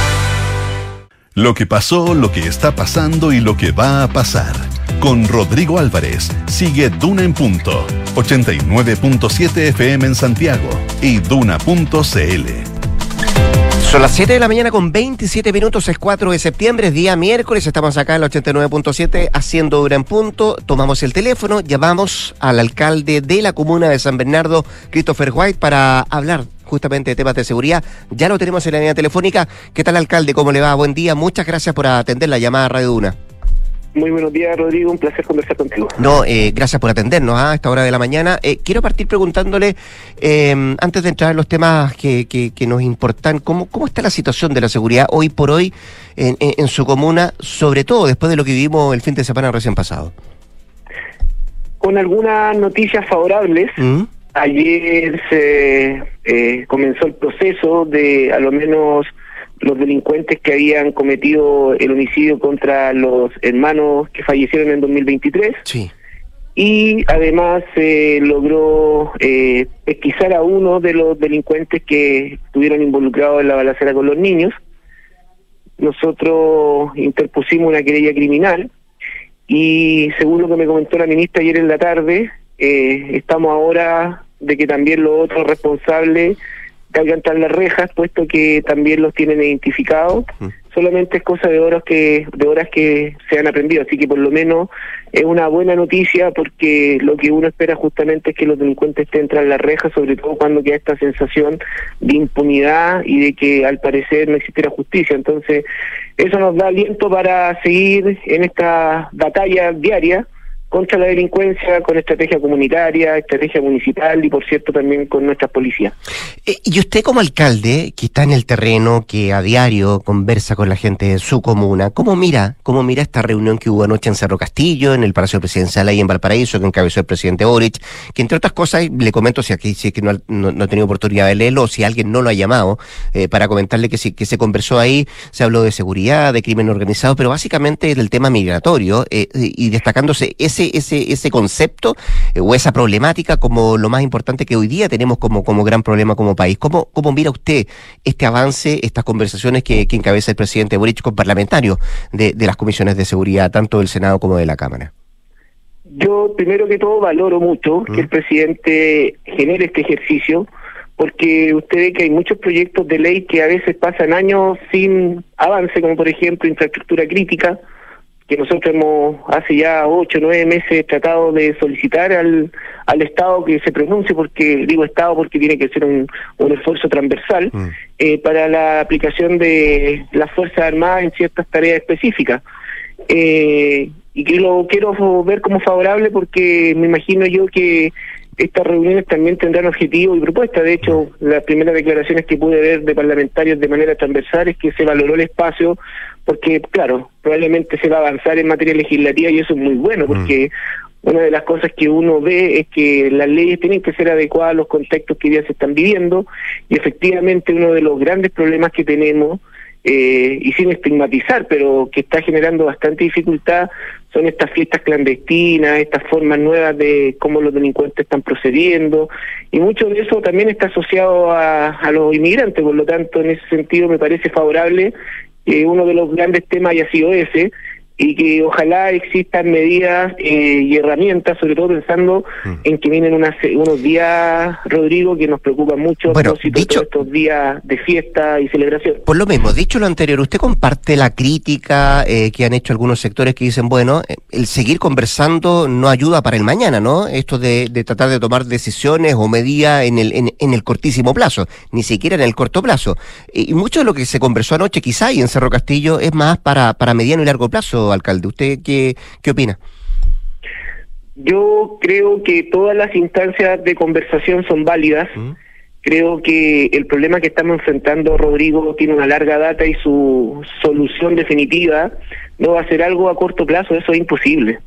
Lo que pasó, lo que está pasando y lo que va a pasar. Con Rodrigo Álvarez, sigue Duna en Punto, ochenta y nueve punto siete F M en Santiago y duna punto c l. Son las siete de la mañana con veintisiete minutos, es cuatro de septiembre, es día miércoles, estamos acá en la ochenta y nueve punto siete haciendo Duna en Punto, tomamos el teléfono, llamamos al alcalde de la comuna de San Bernardo, Christopher White, para hablar justamente de temas de seguridad. Ya lo tenemos en la línea telefónica. ¿Qué tal, alcalde? ¿Cómo le va? Buen día, muchas gracias por atender la llamada a Radio Duna. Muy buenos días, Rodrigo, un placer conversar contigo. No, eh, gracias por atendernos ¿ah? a esta hora de la mañana. Eh, quiero partir preguntándole, eh, antes de entrar en los temas que, que, que nos importan, ¿cómo, ¿cómo está la situación de la seguridad hoy por hoy en, en, en su comuna, sobre todo después de lo que vivimos el fin de semana recién pasado? Con algunas noticias favorables. ¿Mm? Ayer se eh, comenzó el proceso de, a lo menos, los delincuentes que habían cometido el homicidio contra los hermanos que fallecieron en dos mil veintitrés. Sí. Y además se eh, logró eh, pesquisar a uno de los delincuentes que estuvieron involucrados en la balacera con los niños. Nosotros interpusimos una querella criminal y, según lo que me comentó la ministra ayer en la tarde, eh, estamos ahora de que también los otros responsables caigan tras las rejas, puesto que también los tienen identificados. Mm. Solamente es cosa de horas que de horas que se han aprendido, así que por lo menos es una buena noticia, porque lo que uno espera justamente es que los delincuentes estén tras las rejas, sobre todo cuando queda esta sensación de impunidad y de que al parecer no existiera justicia. Entonces eso nos da aliento para seguir en esta batalla diaria, contra la delincuencia con estrategia comunitaria, estrategia municipal y, por cierto, también con nuestras policías. Eh, y usted como alcalde, que está en el terreno, que a diario conversa con la gente de su comuna, ¿cómo mira cómo mira esta reunión que hubo anoche en Cerro Castillo, en el Palacio Presidencial ahí en Valparaíso, que encabezó el presidente Boric, que entre otras cosas, le comento si aquí si es que no, no, no he tenido oportunidad de leerlo, o si alguien no lo ha llamado, eh, para comentarle que, si, que se conversó ahí, se habló de seguridad, de crimen organizado, pero básicamente del tema migratorio, eh, y destacándose ese ese ese concepto eh, o esa problemática como lo más importante que hoy día tenemos como como gran problema como país. ¿Cómo cómo mira usted este avance, estas conversaciones que, que encabeza el presidente Boric con parlamentarios de, de las comisiones de seguridad, tanto del Senado como de la Cámara? Yo, primero que todo, valoro mucho ¿Mm? que el presidente genere este ejercicio, porque usted ve que hay muchos proyectos de ley que a veces pasan años sin avance, como por ejemplo infraestructura crítica, que nosotros hemos hace ya ocho o nueve meses tratado de solicitar al, al Estado que se pronuncie, porque digo Estado porque tiene que ser un, un esfuerzo transversal, mm. eh, para la aplicación de las Fuerzas Armadas en ciertas tareas específicas. Eh, y que lo quiero ver como favorable porque me imagino yo que estas reuniones también tendrán objetivos y propuestas. De hecho, las primeras declaraciones que pude ver de parlamentarios de manera transversal es que se valoró el espacio, porque, claro, probablemente se va a avanzar en materia legislativa y eso es muy bueno, porque mm. una de las cosas que uno ve es que las leyes tienen que ser adecuadas a los contextos que ya se están viviendo, y efectivamente uno de los grandes problemas que tenemos, eh, y sin estigmatizar, pero que está generando bastante dificultad, son estas fiestas clandestinas, estas formas nuevas de cómo los delincuentes están procediendo, y mucho de eso también está asociado a, a los inmigrantes. Por lo tanto, en ese sentido me parece favorable que uno de los grandes temas haya sido ese, y que ojalá existan medidas eh, y herramientas, sobre todo pensando mm. en que vienen unas, unos días, Rodrigo, que nos preocupan mucho, bueno, a dicho, de estos días de fiesta y celebración. Por lo mismo, dicho lo anterior, ¿usted comparte la crítica eh, que han hecho algunos sectores que dicen, bueno, el seguir conversando no ayuda para el mañana, ¿no? Esto de, de tratar de tomar decisiones o medidas en el, en, en el cortísimo plazo, ni siquiera en el corto plazo. Y mucho de lo que se conversó anoche, quizá, y en Cerro Castillo, es más para, para mediano y largo plazo, alcalde. ¿Usted qué, qué opina? Yo creo que todas las instancias de conversación son válidas. ¿Mm? Creo que el problema que estamos enfrentando, Rodrigo, tiene una larga data y su solución definitiva no va a ser algo a corto plazo, eso es imposible.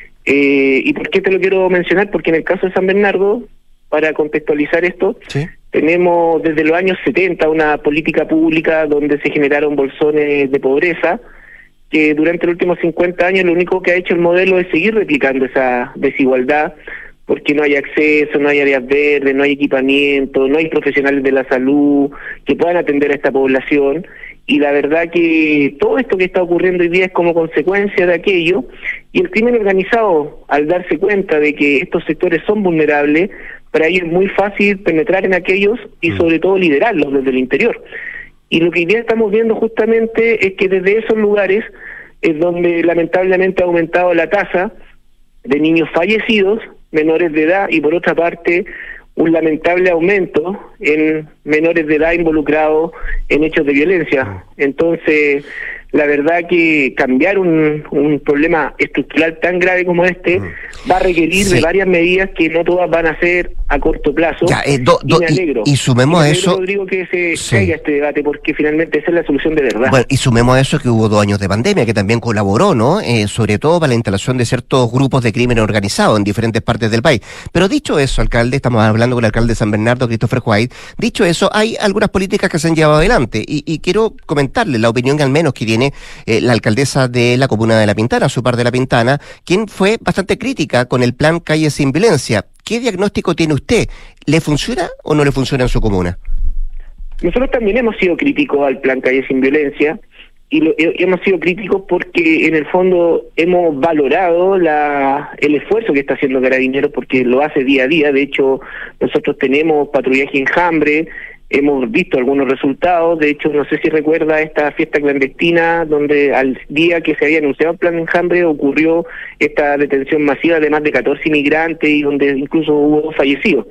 Eh, ¿Y por qué te lo quiero mencionar? Porque en el caso de San Bernardo, para contextualizar esto, ¿sí? Tenemos desde los años setenta una política pública donde se generaron bolsones de pobreza, que durante los últimos cincuenta años lo único que ha hecho el modelo es seguir replicando esa desigualdad, porque no hay acceso, no hay áreas verdes, no hay equipamiento, no hay profesionales de la salud que puedan atender a esta población, y la verdad que todo esto que está ocurriendo hoy día es como consecuencia de aquello, y el crimen organizado, al darse cuenta de que estos sectores son vulnerables, para ellos es muy fácil penetrar en aquellos y sobre todo liderarlos desde el interior. Y lo que hoy día estamos viendo justamente es que desde esos lugares es donde lamentablemente ha aumentado la tasa de niños fallecidos, menores de edad, y por otra parte un lamentable aumento en menores de edad involucrados en hechos de violencia. Entonces, la verdad que cambiar un, un problema estructural tan grave como este va a requerir sí. de varias medidas que no todas van a ser a corto plazo. Ya, eh, do, do, y me alegro. Y, y sumemos y me a eso... Rodrigo, que se sí. caiga este debate, porque finalmente esa es la solución de verdad. Bueno, y sumemos a eso que hubo dos años de pandemia, que también colaboró, ¿no? Eh, sobre todo para la instalación de ciertos grupos de crimen organizado en diferentes partes del país. Pero dicho eso, alcalde, estamos hablando con el alcalde de San Bernardo, Christopher White, dicho eso, hay algunas políticas que se han llevado adelante, y, y quiero comentarle la opinión al menos que tiene eh, la alcaldesa de la comuna de La Pintana, su par de La Pintana, quien fue bastante crítica con el plan Calles Sin Violencia. ¿Qué diagnóstico tiene usted? ¿Le funciona o no le funciona en su comuna? Nosotros también hemos sido críticos al plan Calles Sin Violencia, y, lo, y hemos sido críticos porque en el fondo hemos valorado la el esfuerzo que está haciendo Carabineros, porque lo hace día a día. De hecho, nosotros tenemos patrullaje enjambre, hemos visto algunos resultados. De hecho, no sé si recuerda esta fiesta clandestina donde al día que se había anunciado el plan enjambre ocurrió esta detención masiva de más de catorce inmigrantes y donde incluso hubo dos fallecidos.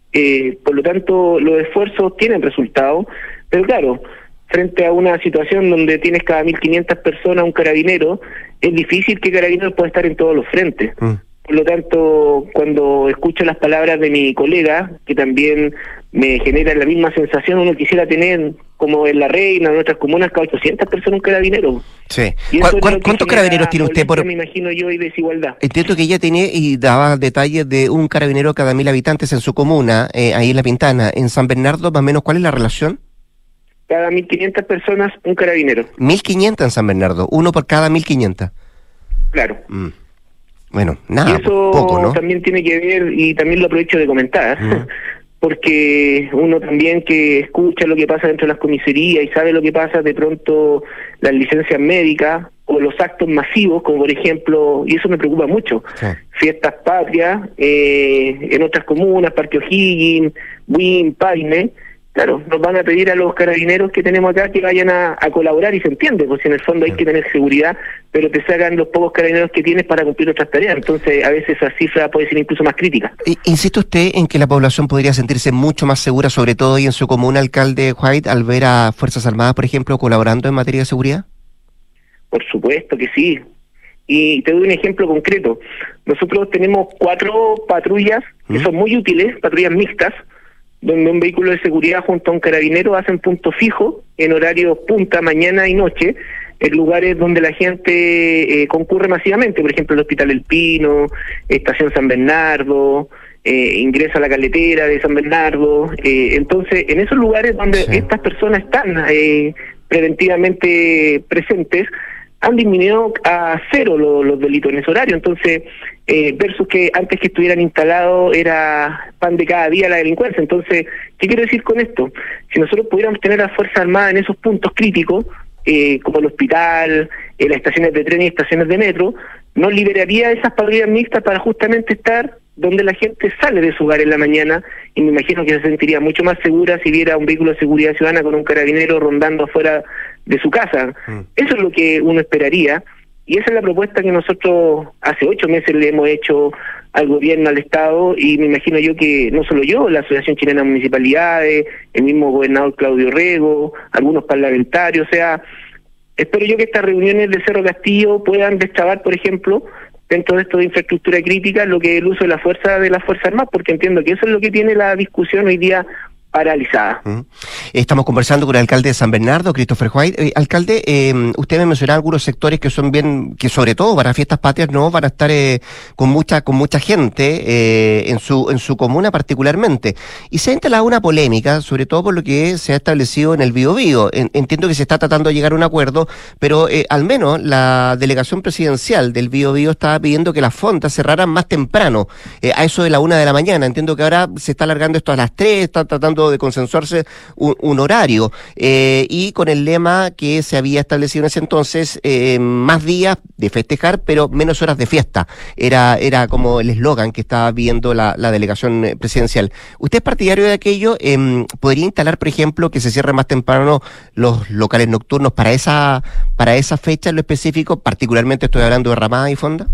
Eh, por lo tanto, los esfuerzos tienen resultados, pero claro, frente a una situación donde tienes cada mil quinientas personas un carabinero, es difícil que Carabineros pueda estar en todos los frentes. Mm. Por lo tanto, cuando escucho las palabras de mi colega, que también me genera la misma sensación, uno quisiera tener, como en La Reina, en otras comunas, cada ochocientas personas un carabinero. Sí. ¿Cuál, cuál, ¿Cuántos carabineros tiene usted por...? Me imagino yo, y desigualdad. Entiendo que ella tiene, y daba detalles de un carabinero cada mil habitantes en su comuna, eh, ahí en La Pintana. En San Bernardo, más o menos, ¿cuál es la relación? Cada mil quinientas personas, un carabinero. mil quinientas en San Bernardo, uno por cada mil quinientas. Claro. Mm. Bueno, nada, y eso poco, ¿no? También tiene que ver, y también lo aprovecho de comentar, mm. porque uno también que escucha lo que pasa dentro de las comisarías y sabe lo que pasa, de pronto las licencias médicas o los actos masivos, como por ejemplo, y eso me preocupa mucho, sí. Fiestas patrias eh, en otras comunas, Parque O'Higgins, Buin, Paine. Claro, nos van a pedir a los carabineros que tenemos acá que vayan a, a colaborar, y se entiende, pues en el fondo hay que tener seguridad, pero te sacan los pocos carabineros que tienes para cumplir otras tareas. Entonces, a veces esa cifra puede ser incluso más crítica. ¿Insiste usted en que la población podría sentirse mucho más segura, sobre todo hoy en su comuna, alcalde White, al ver a Fuerzas Armadas, por ejemplo, colaborando en materia de seguridad? Por supuesto que sí. Y te doy un ejemplo concreto. Nosotros tenemos cuatro patrullas que ¿Mm? son muy útiles, patrullas mixtas, donde un vehículo de seguridad junto a un carabinero hacen punto fijo en horarios punta, mañana y noche, en lugares donde la gente eh, concurre masivamente, por ejemplo el Hospital El Pino, Estación San Bernardo, eh, ingresa a la carretera de San Bernardo. Eh, entonces, en esos lugares donde sí. estas personas están eh, preventivamente presentes, han disminuido a cero los, los delitos en ese horario. Entonces, eh, versus que antes que estuvieran instalados era pan de cada día la delincuencia. Entonces, ¿qué quiero decir con esto? Si nosotros pudiéramos tener a la Fuerza Armada en esos puntos críticos, eh, como el hospital, eh, las estaciones de tren y estaciones de metro, nos liberaría esas patrullas mixtas para justamente estar donde la gente sale de su hogar en la mañana, y me imagino que se sentiría mucho más segura si viera un vehículo de seguridad ciudadana con un carabinero rondando afuera de su casa. Mm. Eso es lo que uno esperaría, y esa es la propuesta que nosotros hace ocho meses le hemos hecho al gobierno, al Estado, y me imagino yo que no solo yo, la Asociación Chilena de Municipalidades, el mismo gobernador Claudio Rego, algunos parlamentarios. O sea, espero yo que estas reuniones de Cerro Castillo puedan destrabar, por ejemplo, dentro de esto de infraestructura crítica, lo que es el uso de la fuerza de las Fuerzas Armadas, porque entiendo que eso es lo que tiene la discusión hoy día paralizada. Uh-huh. Estamos conversando con el alcalde de San Bernardo, Christopher White. Eh, alcalde, eh, usted me mencionaba algunos sectores que son bien, que sobre todo para fiestas patrias no van a estar eh, con mucha con mucha gente eh, en su en su comuna particularmente. Y se ha instalado una polémica, sobre todo por lo que se ha establecido en el Biobío. En, entiendo que se está tratando de llegar a un acuerdo, pero eh, al menos la delegación presidencial del Biobío estaba pidiendo que las fondas cerraran más temprano, eh, a eso de la una de la mañana. Entiendo que ahora se está alargando esto a las tres, está tratando de consensuarse un, un horario, eh, y con el lema que se había establecido en ese entonces, eh, más días de festejar, pero menos horas de fiesta. Era era como el eslogan que estaba viendo la, la delegación presidencial. ¿Usted es partidario de aquello? Eh, ¿Podría instalar, por ejemplo, que se cierren más temprano los locales nocturnos para esa para esa fecha en lo específico? Particularmente estoy hablando de Ramada y Fonda.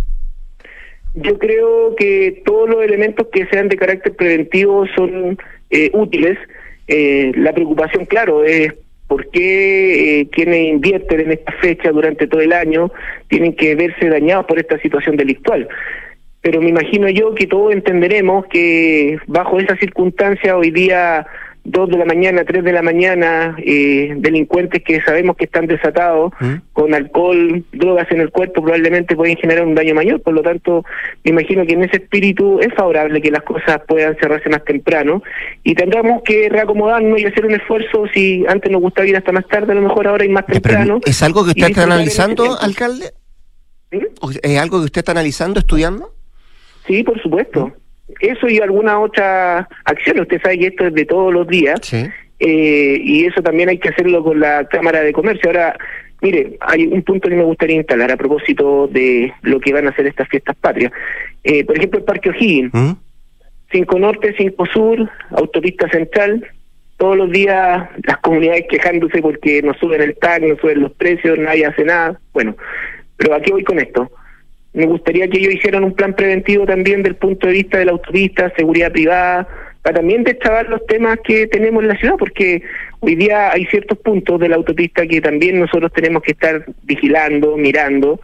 Yo creo que todos los elementos que sean de carácter preventivo son eh, útiles. Eh, la preocupación, claro, es por qué eh, quienes invierten en esta fecha durante todo el año tienen que verse dañados por esta situación delictual. Pero me imagino yo que todos entenderemos que bajo esa circunstancia hoy día dos de la mañana, tres de la mañana, eh, delincuentes que sabemos que están desatados, ¿Mm? con alcohol, drogas en el cuerpo, probablemente pueden generar un daño mayor. Por lo tanto, me imagino que en ese espíritu es favorable que las cosas puedan cerrarse más temprano, y tendramos que reacomodarnos y hacer un esfuerzo. Si antes nos gustaba ir hasta más tarde, a lo mejor ahora ir más temprano. ¿Es algo que usted está analizando, alcalde? ¿Sí? ¿Es algo que usted está analizando, estudiando? Sí, por supuesto. ¿Mm? Eso y alguna otra acción. Usted sabe que esto es de todos los días, sí. eh, y eso también hay que hacerlo con la Cámara de Comercio. Ahora, mire, hay un punto que me gustaría instalar a propósito de lo que van a hacer estas fiestas patrias. Eh, por ejemplo, el Parque O'Higgins, ¿Mm? cinco Norte, cinco Sur, Autopista Central, todos los días las comunidades quejándose porque no suben el T A C, no suben los precios, nadie hace nada. Bueno, pero ¿a qué voy con esto? Me gustaría que ellos hicieran un plan preventivo también del punto de vista de la autopista, seguridad privada, para también destrabar los temas que tenemos en la ciudad, porque hoy día hay ciertos puntos de la autopista que también nosotros tenemos que estar vigilando, mirando,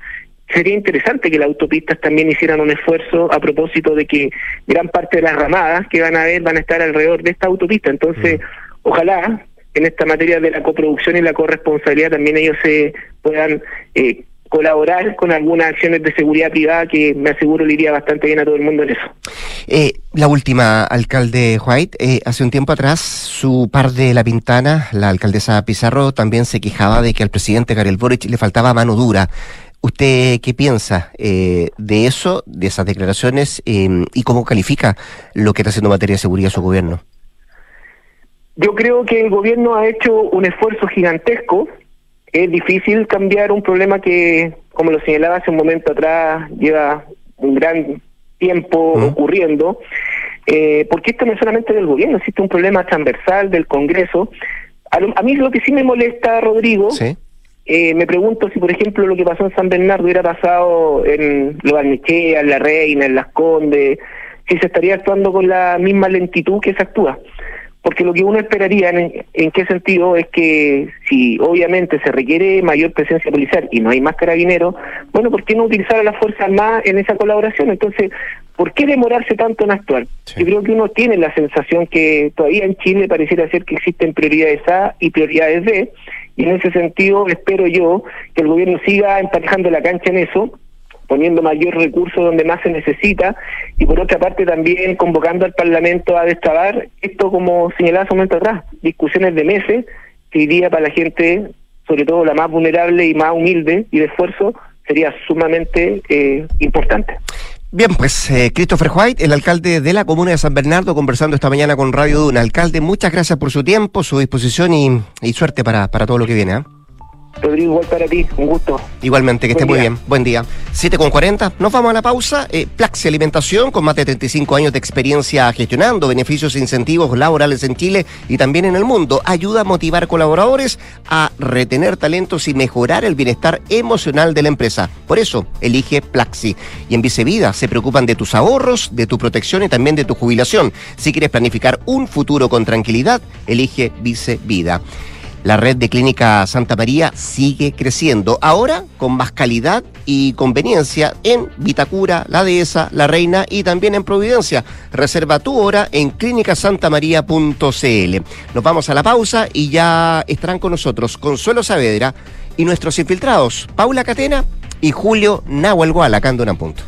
sería interesante que las autopistas también hicieran un esfuerzo a propósito de que gran parte de las ramadas que van a haber van a estar alrededor de esta autopista. Entonces, mm. ojalá en esta materia de la coproducción y la corresponsabilidad también ellos se puedan eh, colaborar con algunas acciones de seguridad privada que me aseguro le iría bastante bien a todo el mundo en eso. Eh, la última, alcalde White, eh, hace un tiempo atrás su par de La Pintana, la alcaldesa Pizarro, también se quejaba de que al presidente Gabriel Boric le faltaba mano dura. ¿Usted qué piensa eh, de eso, de esas declaraciones, eh, y cómo califica lo que está haciendo en materia de seguridad su gobierno? Yo creo que el gobierno ha hecho un esfuerzo gigantesco. Es difícil cambiar un problema que, como lo señalaba hace un momento atrás, lleva un gran tiempo ¿Mm? ocurriendo, eh, porque esto no es solamente del gobierno, existe un problema transversal del Congreso. A, lo, a mí lo que sí me molesta, Rodrigo, ¿sí? eh, me pregunto si, por ejemplo, lo que pasó en San Bernardo hubiera pasado en Lo Barnechea, en La Reina, en Las Condes, si se estaría actuando con la misma lentitud que se actúa. Porque lo que uno esperaría, en, en qué sentido, es que si obviamente se requiere mayor presencia policial y no hay más carabineros, bueno, ¿por qué no utilizar a las Fuerzas Armadas en esa colaboración? Entonces, ¿por qué demorarse tanto en actuar? Sí. Yo creo que uno tiene la sensación que todavía en Chile pareciera ser que existen prioridades A y prioridades B, y en ese sentido espero yo que el gobierno siga emparejando la cancha en eso, poniendo mayor recurso donde más se necesita, y por otra parte también convocando al Parlamento a destrabar esto, como señalaba hace un momento atrás, discusiones de meses, que hoy día para la gente, sobre todo la más vulnerable y más humilde y de esfuerzo, sería sumamente eh, importante. Bien, pues eh, Christopher White, el alcalde de la comuna de San Bernardo, conversando esta mañana con Radio Duna. Alcalde, muchas gracias por su tiempo, su disposición y, y suerte para, para todo lo que viene, ¿eh? Rodrigo, igual para ti, un gusto. Igualmente, que esté muy bien. Buen día. siete con cuarenta, nos vamos a la pausa. Eh, Plaxi Alimentación, con más de treinta y cinco años de experiencia gestionando beneficios e incentivos laborales en Chile y también en el mundo, ayuda a motivar colaboradores a retener talentos y mejorar el bienestar emocional de la empresa. Por eso, elige Plaxi. Y en Vicevida se preocupan de tus ahorros, de tu protección y también de tu jubilación. Si quieres planificar un futuro con tranquilidad, elige Vicevida. La red de Clínica Santa María sigue creciendo, ahora con más calidad y conveniencia en Vitacura, La Dehesa, La Reina y también en Providencia. Reserva tu hora en clínica santa maría punto c l. Nos vamos a la pausa y ya estarán con nosotros Consuelo Saavedra y nuestros infiltrados, Paula Catena y Julio Nahuelgual, acá en Duna en Punto.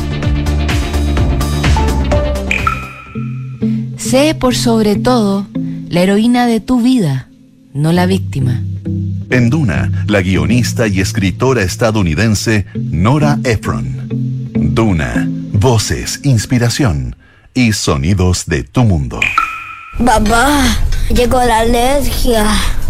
Sé por sobre todo la heroína de tu vida, no la víctima. En Duna, la guionista y escritora estadounidense Nora Ephron. Duna, voces, inspiración y sonidos de tu mundo. Papá, llegó la alergia.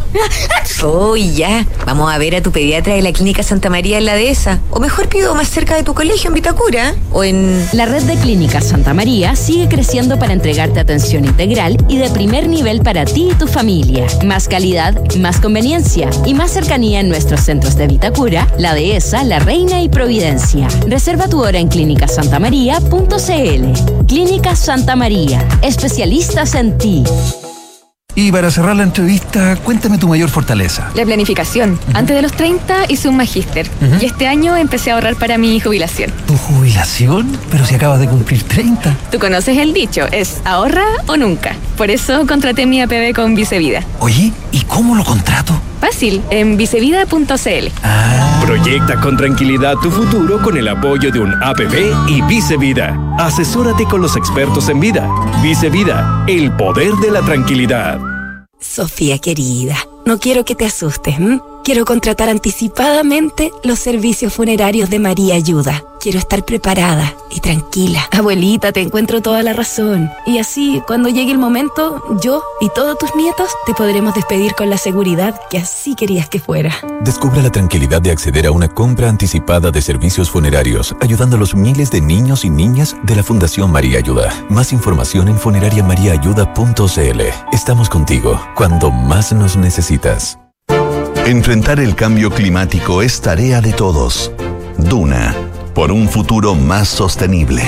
Oh, ya. Vamos a ver a tu pediatra de la Clínica Santa María en La Dehesa. O mejor pido más cerca de tu colegio en Vitacura. O en... La red de Clínicas Santa María sigue creciendo para entregarte atención integral y de primer nivel para ti y tu familia. Más calidad, más conveniencia y más cercanía en nuestros centros de Vitacura, La Dehesa, La Reina y Providencia. Reserva tu hora en clínica santa maría punto c l. Clínicas Santa María. Especialistas en ti. Y para cerrar la entrevista, cuéntame tu mayor fortaleza. La planificación. Uh-huh. Antes de los treinta hice un magíster. Uh-huh. Y este año empecé a ahorrar para mi jubilación. ¿Tu jubilación? Pero si acabas de cumplir treinta. Tú conoces el dicho, es ahorra o nunca. Por eso contraté mi A P B con Vicevida. Oye, ¿y cómo lo contrato? Fácil, en vicevida punto c l. Ah. Proyecta con tranquilidad tu futuro con el apoyo de un A P B y Vicevida. Asesórate con los expertos en vida. Vicevida, el poder de la tranquilidad. Sofía querida, no quiero que te asustes, ¿m? Quiero contratar anticipadamente los servicios funerarios de María Ayuda. Quiero estar preparada y tranquila. Abuelita, te encuentro toda la razón. Y así, cuando llegue el momento, yo y todos tus nietos te podremos despedir con la seguridad que así querías que fuera. Descubra la tranquilidad de acceder a una compra anticipada de servicios funerarios, ayudando a los miles de niños y niñas de la Fundación María Ayuda. Más información en funeraria maría ayuda punto c l. Estamos contigo cuando más nos necesitas. Enfrentar el cambio climático es tarea de todos. Duna, por un futuro más sostenible.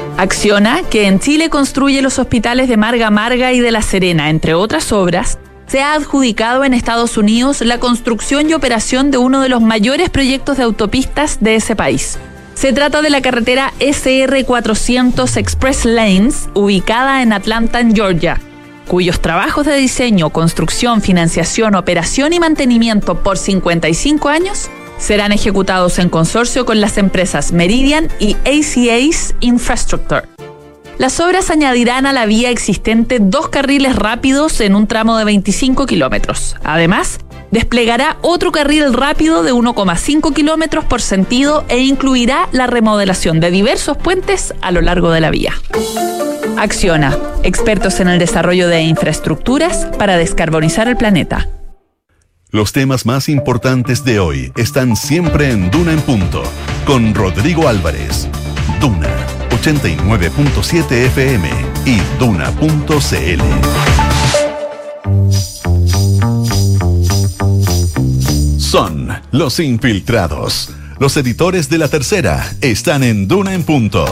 Acciona, que en Chile construye los hospitales de Marga Marga y de La Serena, entre otras obras, se ha adjudicado en Estados Unidos la construcción y operación de uno de los mayores proyectos de autopistas de ese país. Se trata de la carretera ese erre cuatrocientos Express Lanes, ubicada en Atlanta, en Georgia, cuyos trabajos de diseño, construcción, financiación, operación y mantenimiento por cincuenta y cinco años serán ejecutados en consorcio con las empresas Meridian y A C A Infrastructure. Las obras añadirán a la vía existente dos carriles rápidos en un tramo de veinticinco kilómetros. Además, desplegará otro carril rápido de uno coma cinco kilómetros por sentido e incluirá la remodelación de diversos puentes a lo largo de la vía. Acciona, expertos en el desarrollo de infraestructuras para descarbonizar el planeta. Los temas más importantes de hoy están siempre en Duna en Punto, con Rodrigo Álvarez. Duna, ochenta y nueve punto siete F M y duna punto c l. Son los infiltrados. Los editores de La Tercera están en Duna en Punto.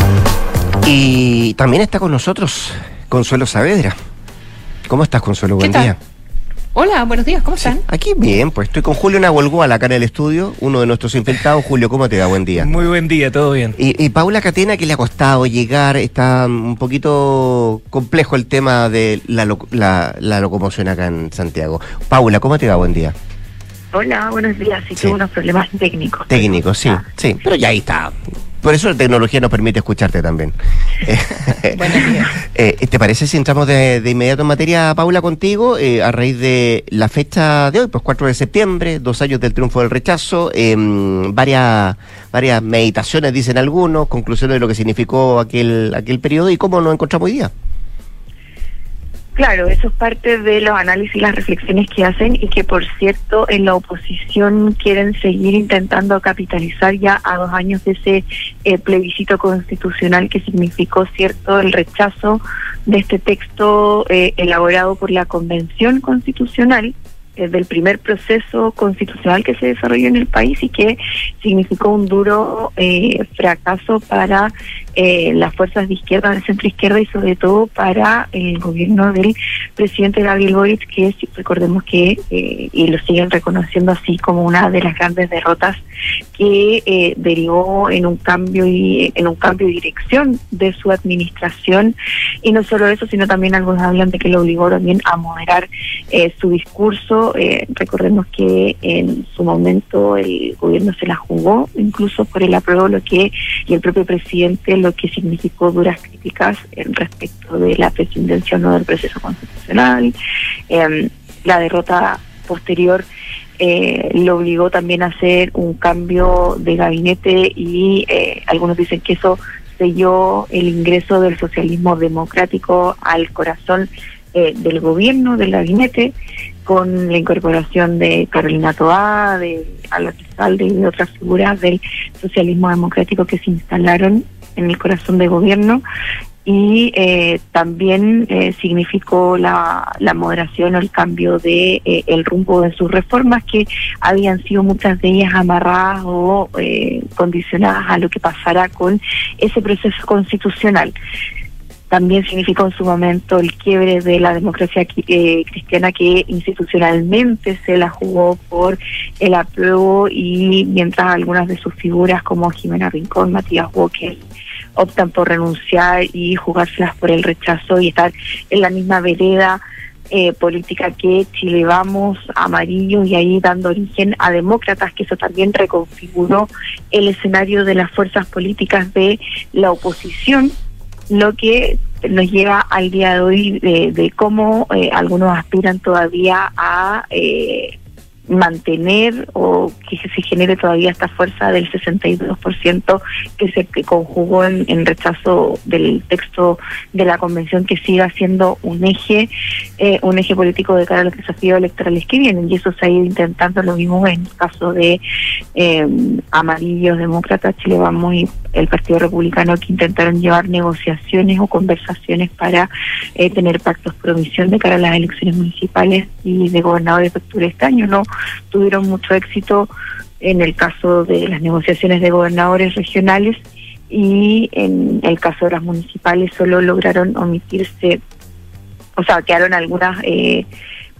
Y también está con nosotros Consuelo Saavedra. ¿Cómo estás, Consuelo? Buen día. Hola, buenos días, ¿cómo están? Sí, aquí bien, pues estoy con Julio Nahuelgual acá en el estudio, uno de nuestros infiltrados. Julio, ¿cómo te va? Buen día. Muy buen día, todo bien. Y, y Paula Catena, que le ha costado llegar, está un poquito complejo el tema de la, lo, la, la locomoción acá en Santiago. Paula, ¿cómo te va? Buen día. Hola, buenos días. Sí, sí. Tuve unos problemas técnicos. Técnicos, sí, ah. sí, pero ya ahí está. Por eso la tecnología nos permite escucharte también. Buenos días. Eh, ¿Te parece si entramos de, de inmediato en materia, Paula, contigo? Eh, a raíz de la fecha de hoy, pues cuatro de septiembre, dos años del triunfo del rechazo, eh, varias, varias meditaciones, dicen algunos, conclusiones de lo que significó aquel, aquel periodo y cómo nos encontramos hoy día. Claro, eso es parte de los análisis y las reflexiones que hacen y que, por cierto, en la oposición quieren seguir intentando capitalizar ya a dos años de ese eh, plebiscito constitucional que significó, cierto, el rechazo de este texto eh, elaborado por la Convención Constitucional, eh, del primer proceso constitucional que se desarrolló en el país y que significó un duro eh, fracaso para Eh, las fuerzas de izquierda, de centro izquierda y sobre todo para el gobierno del presidente Gabriel Boric, que recordemos que, eh, y lo siguen reconociendo así como una de las grandes derrotas que eh, derivó en un cambio y en un cambio de dirección de su administración. Y no solo eso, sino también algunos hablan de que lo obligó también a moderar eh, su discurso. Eh, recordemos que en su momento el gobierno se la jugó incluso por el apruebo, lo que y el propio presidente lo que significó duras críticas en respecto de la presidencia o no del proceso constitucional. Eh, la derrota posterior eh, lo obligó también a hacer un cambio de gabinete y eh, algunos dicen que eso selló el ingreso del socialismo democrático al corazón eh, del gobierno, del gabinete, con la incorporación de Carolina Toá, de Álvaro Elizalde y de otras figuras del socialismo democrático que se instalaron en el corazón del gobierno. Y eh, también eh, significó la, la moderación o el cambio de eh, el rumbo de sus reformas, que habían sido muchas de ellas amarradas o eh, condicionadas a lo que pasará con ese proceso constitucional. También significó en su momento el quiebre de la democracia eh, cristiana, que institucionalmente se la jugó por el apruebo, y mientras algunas de sus figuras como Jimena Rincón, Matías Walker, optan por renunciar y jugárselas por el rechazo y estar en la misma vereda eh, política que Chile Vamos, Amarillo, y ahí dando origen a demócratas, que eso también reconfiguró el escenario de las fuerzas políticas de la oposición, lo que nos lleva al día de hoy de, de cómo eh, algunos aspiran todavía a eh, mantener o que se genere todavía esta fuerza del sesenta y dos por ciento que se que conjugó en, en rechazo del texto de la convención, que siga siendo un eje eh, un eje político de cara a los desafíos electorales que vienen, y eso se ha ido intentando. Lo mismo en el caso de eh, Amarillos, Demócratas, Chile Vamos y el Partido Republicano, que intentaron llevar negociaciones o conversaciones para eh, tener pactos por omisión de cara a las elecciones municipales y de gobernadores de octubre de este año. No tuvieron mucho éxito en el caso de las negociaciones de gobernadores regionales, y en el caso de las municipales solo lograron omitirse, o sea, quedaron algunas eh,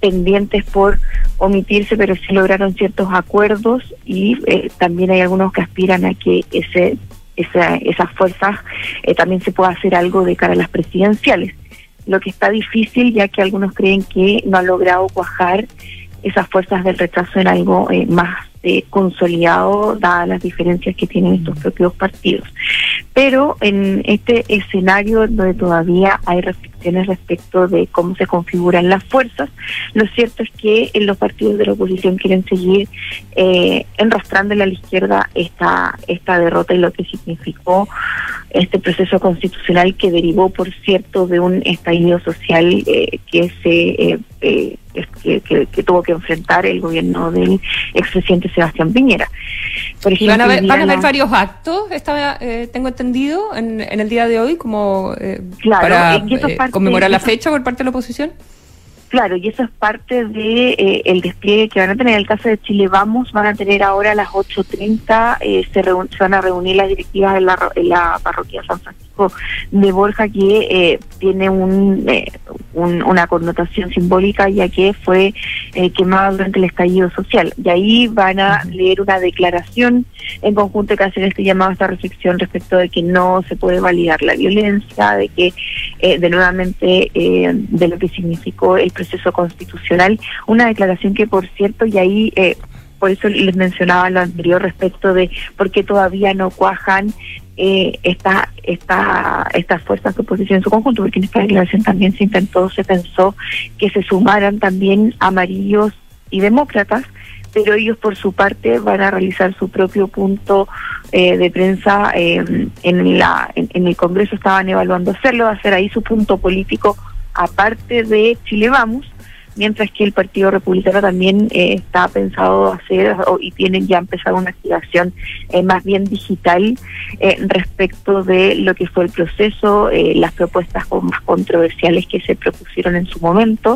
pendientes por omitirse, pero sí lograron ciertos acuerdos y eh, también hay algunos que aspiran a que ese, esa, esas fuerzas eh, también se pueda hacer algo de cara a las presidenciales. Lo que está difícil, ya que algunos creen que no han logrado cuajar esas fuerzas del rechazo en algo eh, más eh, consolidado, dadas las diferencias que tienen estos propios partidos. Pero en este escenario donde todavía hay reflexiones respecto de cómo se configuran las fuerzas, lo cierto es que en los partidos de la oposición quieren seguir eh, enrastrándole a la izquierda esta, esta derrota y lo que significó este proceso constitucional que derivó, por cierto, de un estallido social eh, que se eh, eh, que, que, que tuvo que enfrentar el gobierno del expresidente Sebastián Piñera. Por ejemplo, ¿Van a haber, van a haber la... varios actos, estaba, eh, tengo entendido, en, en el día de hoy, como eh, claro, para es que eso es eh, parte conmemorar de... la fecha por parte de la oposición? Claro, y eso es parte de eh, el despliegue que van a tener. En el caso de Chile Vamos, van a tener ahora a las ocho treinta, eh, se, reun- se van a reunir las directivas en la, en la parroquia San Francisco de Borja, que eh, tiene un, eh, un, una connotación simbólica, ya que fue eh, quemada durante el estallido social. Y ahí van a leer una declaración en conjunto que hacen este llamado a esta reflexión respecto de que no se puede validar la violencia, de que eh, de nuevamente eh, de lo que significó el proceso constitucional, una declaración que, por cierto, y ahí eh, por eso les mencionaba lo anterior respecto de por qué todavía no cuajan eh, esta, esta, estas fuerzas de oposición en su conjunto, porque en esta declaración también se intentó, se pensó que se sumaran también amarillos y demócratas, pero ellos por su parte van a realizar su propio punto eh, de prensa eh, en, la, en, en el Congreso. Estaban evaluando hacerlo, hacer ahí su punto político aparte de Chile Vamos, mientras que el Partido Republicano también eh, está pensado hacer o, y tienen ya empezado una activación eh, más bien digital eh, respecto de lo que fue el proceso, eh, las propuestas más controversiales que se propusieron en su momento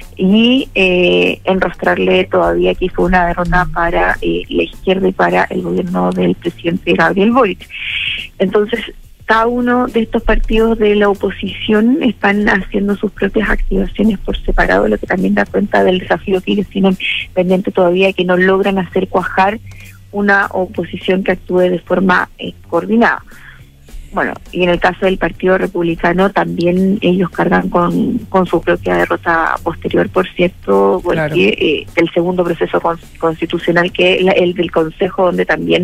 y eh, enrostrarle todavía que fue una derrota para eh, la izquierda y para el gobierno del presidente Gabriel Boric. Entonces, cada uno de estos partidos de la oposición están haciendo sus propias activaciones por separado, lo que también da cuenta del desafío que ellos tienen pendiente todavía, que no logran hacer cuajar una oposición que actúe de forma eh, coordinada. Bueno, y en el caso del Partido Republicano también ellos cargan con, con su propia derrota posterior, por cierto, porque claro. eh, el segundo proceso con, constitucional, que es el del Consejo, donde también